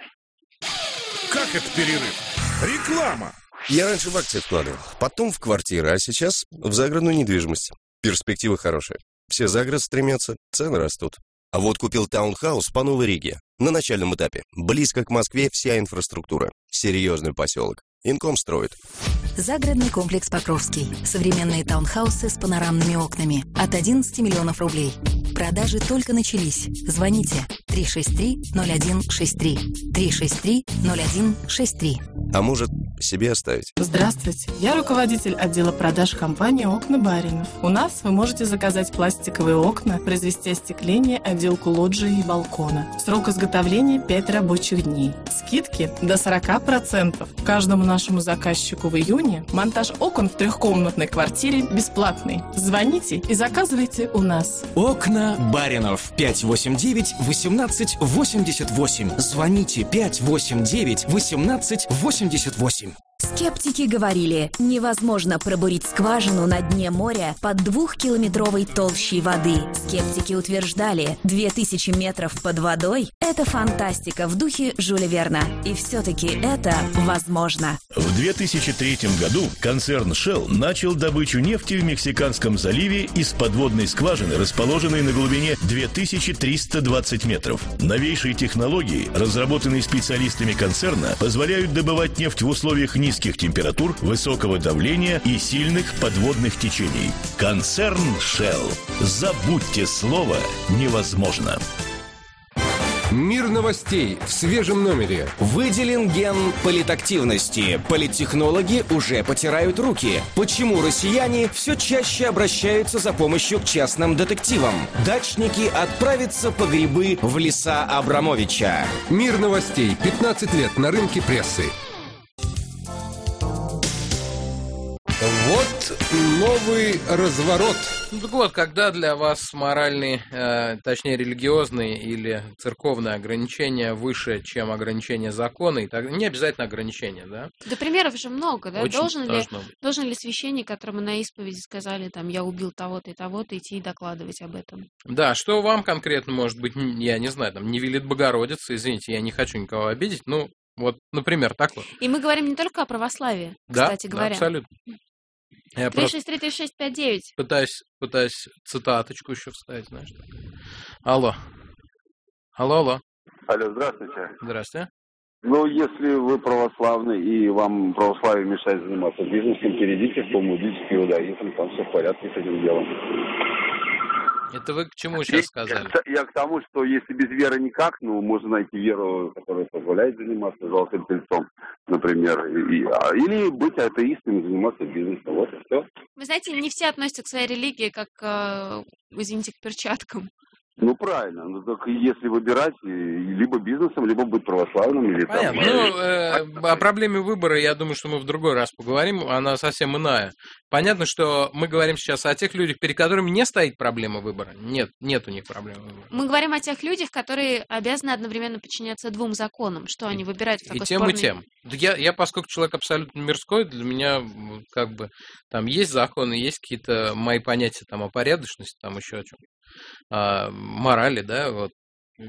Speaker 8: Как это перерыв? Реклама!
Speaker 6: Я раньше в акции вкладывал, потом в квартиры, а сейчас в загородную недвижимость. Перспективы хорошие. Все за город стремятся, цены растут. А вот купил таунхаус по Новой Риге. На начальном этапе. Близко к Москве вся инфраструктура. Серьезный поселок. Инком строит.
Speaker 14: Загородный комплекс Покровский. Современные таунхаусы с панорамными окнами. От одиннадцати миллионов рублей. Продажи только начались. Звоните три шесть три ноль один шесть три. три шесть три ноль один шесть три.
Speaker 6: А может, себе оставить?
Speaker 3: Здравствуйте, я руководитель отдела продаж компании «Окна Баринов». У нас вы можете заказать пластиковые окна, произвести остекление, отделку лоджии и балкона. Срок изготовления пять рабочих дней. Скидки до сорок процентов. Каждому нашему заказчику в июне монтаж окон в трехкомнатной квартире бесплатный. Звоните и заказывайте у нас.
Speaker 5: Окна Баринов. пять восемь девять восемнадцать восемьдесят восемь. Звоните пять восемь девять восемнадцать восемьдесят восемь.
Speaker 18: Скептики говорили, невозможно пробурить скважину на дне моря под двухкилометровой толщей воды. Скептики утверждали, две тысячи метров под водой – это фантастика в духе Жюля Верна. И все-таки это возможно.
Speaker 8: В две тысячи третьем году концерн Shell начал добычу нефти в Мексиканском заливе из подводной скважины, расположенной на глубине две тысячи триста двадцать метров. Новейшие технологии, разработанные специалистами концерна, позволяют добывать нефть в условиях низких температур, высокого давления и сильных подводных течений. Концерн Shell. Забудьте слово «невозможно».
Speaker 5: Мир новостей в свежем номере. Выделен ген политактивности. Политтехнологи уже потирают руки. Почему россияне все чаще обращаются за помощью к частным детективам? Дачники отправятся по грибы в леса Абрамовича.
Speaker 17: Мир новостей. пятнадцать лет на рынке прессы. Вот новый разворот.
Speaker 2: Ну, так вот, когда для вас моральные, э, точнее религиозные или церковные ограничения выше, чем ограничения закона, и так, не обязательно ограничения, да?
Speaker 1: Да примеров же много, да?
Speaker 2: Очень
Speaker 1: Должен ли,
Speaker 2: должно быть.
Speaker 1: должен ли священник, которому на исповеди сказали, там, я убил того-то и того-то, идти и докладывать об этом?
Speaker 2: Да, что вам конкретно, может быть, н- я не знаю, там, не велит Богородица, извините, я не хочу никого обидеть, ну, вот, например, так вот.
Speaker 1: И мы говорим не только о православии,
Speaker 2: Да,
Speaker 1: кстати
Speaker 2: да,
Speaker 1: говоря.
Speaker 2: абсолютно. Я
Speaker 1: три
Speaker 2: просто
Speaker 1: шесть три три шесть пять девять.
Speaker 2: пытаюсь, пытаюсь цитаточку еще вставить, знаешь. Так. Алло. Алло, алло.
Speaker 23: Алло, здравствуйте.
Speaker 2: Здрасте.
Speaker 23: Ну, если вы православный и вам православие мешает заниматься бизнесом, перейдите в коммунистический иудаизм, там все в порядке с этим делом.
Speaker 2: Это вы к чему сейчас сказали?
Speaker 23: Я, я к тому, что если без веры никак, ну, можно найти веру, которая позволяет заниматься золотым тельцом, например, и, а, или быть атеистом и заниматься бизнесом, вот и все.
Speaker 1: Вы знаете, не все относятся к своей религии, как, э, извините, к перчаткам.
Speaker 23: Ну, правильно. Ну, только если выбирать, и- либо бизнесом, либо быть православным, или там...
Speaker 2: Понятно. Ну, э, о проблеме выбора, я думаю, что мы в другой раз поговорим, она совсем иная. Понятно, что мы говорим сейчас о тех людях, перед которыми не стоит проблема выбора. Нет, нет у них проблемы выбора.
Speaker 1: Мы говорим о тех людях, которые обязаны одновременно подчиняться двум законам. Что они выбирают в
Speaker 2: И
Speaker 1: такой
Speaker 2: тем,
Speaker 1: спорный...
Speaker 2: и тем. Да Я, я, поскольку человек абсолютно мирской, для меня м, как бы там есть законы, есть какие-то мои понятия там о порядочности, там еще о чем, о морали, да, вот.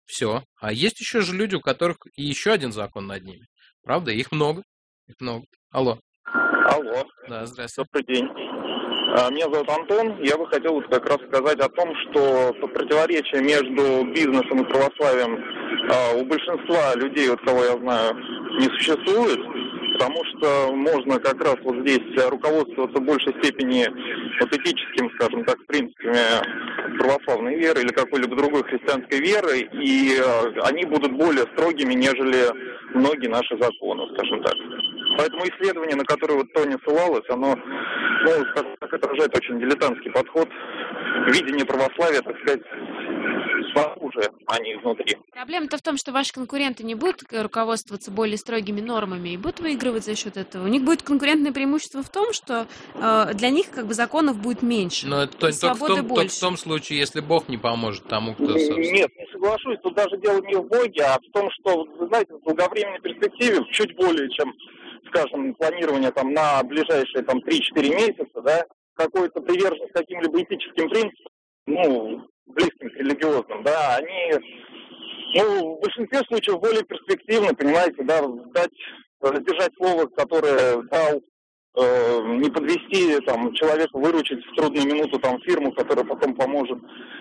Speaker 2: Все. А есть еще же люди, у которых и еще один закон над ними. Правда? Их много. Их много. Алло.
Speaker 11: Алло.
Speaker 2: Да, здравствуйте.
Speaker 11: Добрый день. Меня зовут Антон. Я бы хотел вот как раз сказать о том, что противоречие между бизнесом и православием у большинства людей, вот кого я знаю, не существует, потому что можно как раз вот здесь руководствоваться в большей степени вот этическим, скажем так, принципами православной веры или какой-либо другой христианской веры, и они будут более строгими, нежели многие наши законы, скажем так. Поэтому исследование, на которое вот Тоня ссылалась, оно, ну, скажем так, отражает очень дилетантский подход, видение православия, так сказать, снаружи, а не изнутри.
Speaker 1: Проблема-то в том, что ваши конкуренты не будут руководствоваться более строгими нормами и будут выигрывать за счет этого. У них будет конкурентное преимущество в том, что э, для них как бы законов будет меньше.
Speaker 2: Но это только, только, в том, только в том случае, если Бог не поможет тому, кто, собственно...
Speaker 11: Нет, не соглашусь. Тут даже дело не в Боге, а в том, что, вы знаете, в долговременной перспективе, чуть более чем, скажем, планирование там на ближайшие там три-четыре месяца, да, какой-то приверженность каким-либо этическим принципам, ну, близким к религиозным, да, они, ну, в большинстве случаев более перспективны, понимаете, да, дать, сдержать слово, которое дал, э, не подвести там человека, выручить в трудную минуту там фирму, которая потом поможет,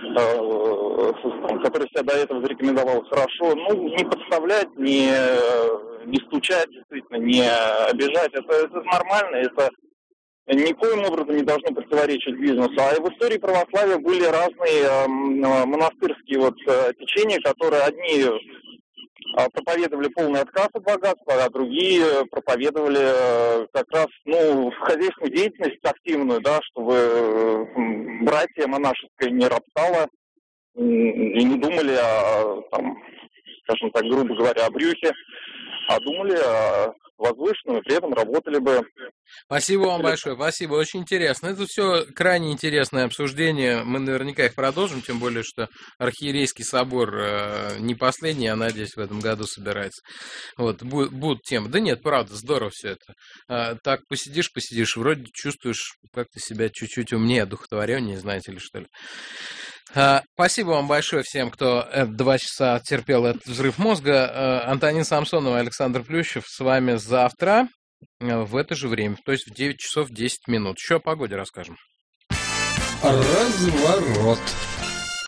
Speaker 11: э, там, которая себя до этого зарекомендовала хорошо, ну, не подставлять, не, не стучать, действительно, не обижать, это, это нормально, это никоим образом не должно противоречить бизнесу. А в истории православия были разные э, монастырские вот э, течения, которые одни э, проповедовали полный отказ от богатства, а другие проповедовали э, как раз, ну, хозяйственную деятельность активную, да, чтобы э, братья монашеское не роптало и не думали о, там, скажем так, грубо говоря, о брюхе, а думали о возвышенном и при этом работали бы.
Speaker 2: Спасибо вам большое, спасибо, очень интересно. Это все крайне интересное обсуждение, мы наверняка их продолжим, тем более, что Архиерейский собор э, не последний, я надеюсь, в этом году собирается. Вот, будут, будут темы. Да нет, правда, здорово все это. А, так посидишь, посидишь, вроде чувствуешь как-то себя чуть-чуть умнее, одухотвореннее, знаете ли, что ли. А, спасибо вам большое всем, кто два часа терпел этот взрыв мозга. А, Антонин Самсонов и Александр Плющев с вами завтра в это же время, то есть в девять часов десять минут. Еще о погоде расскажем.
Speaker 20: Разворот.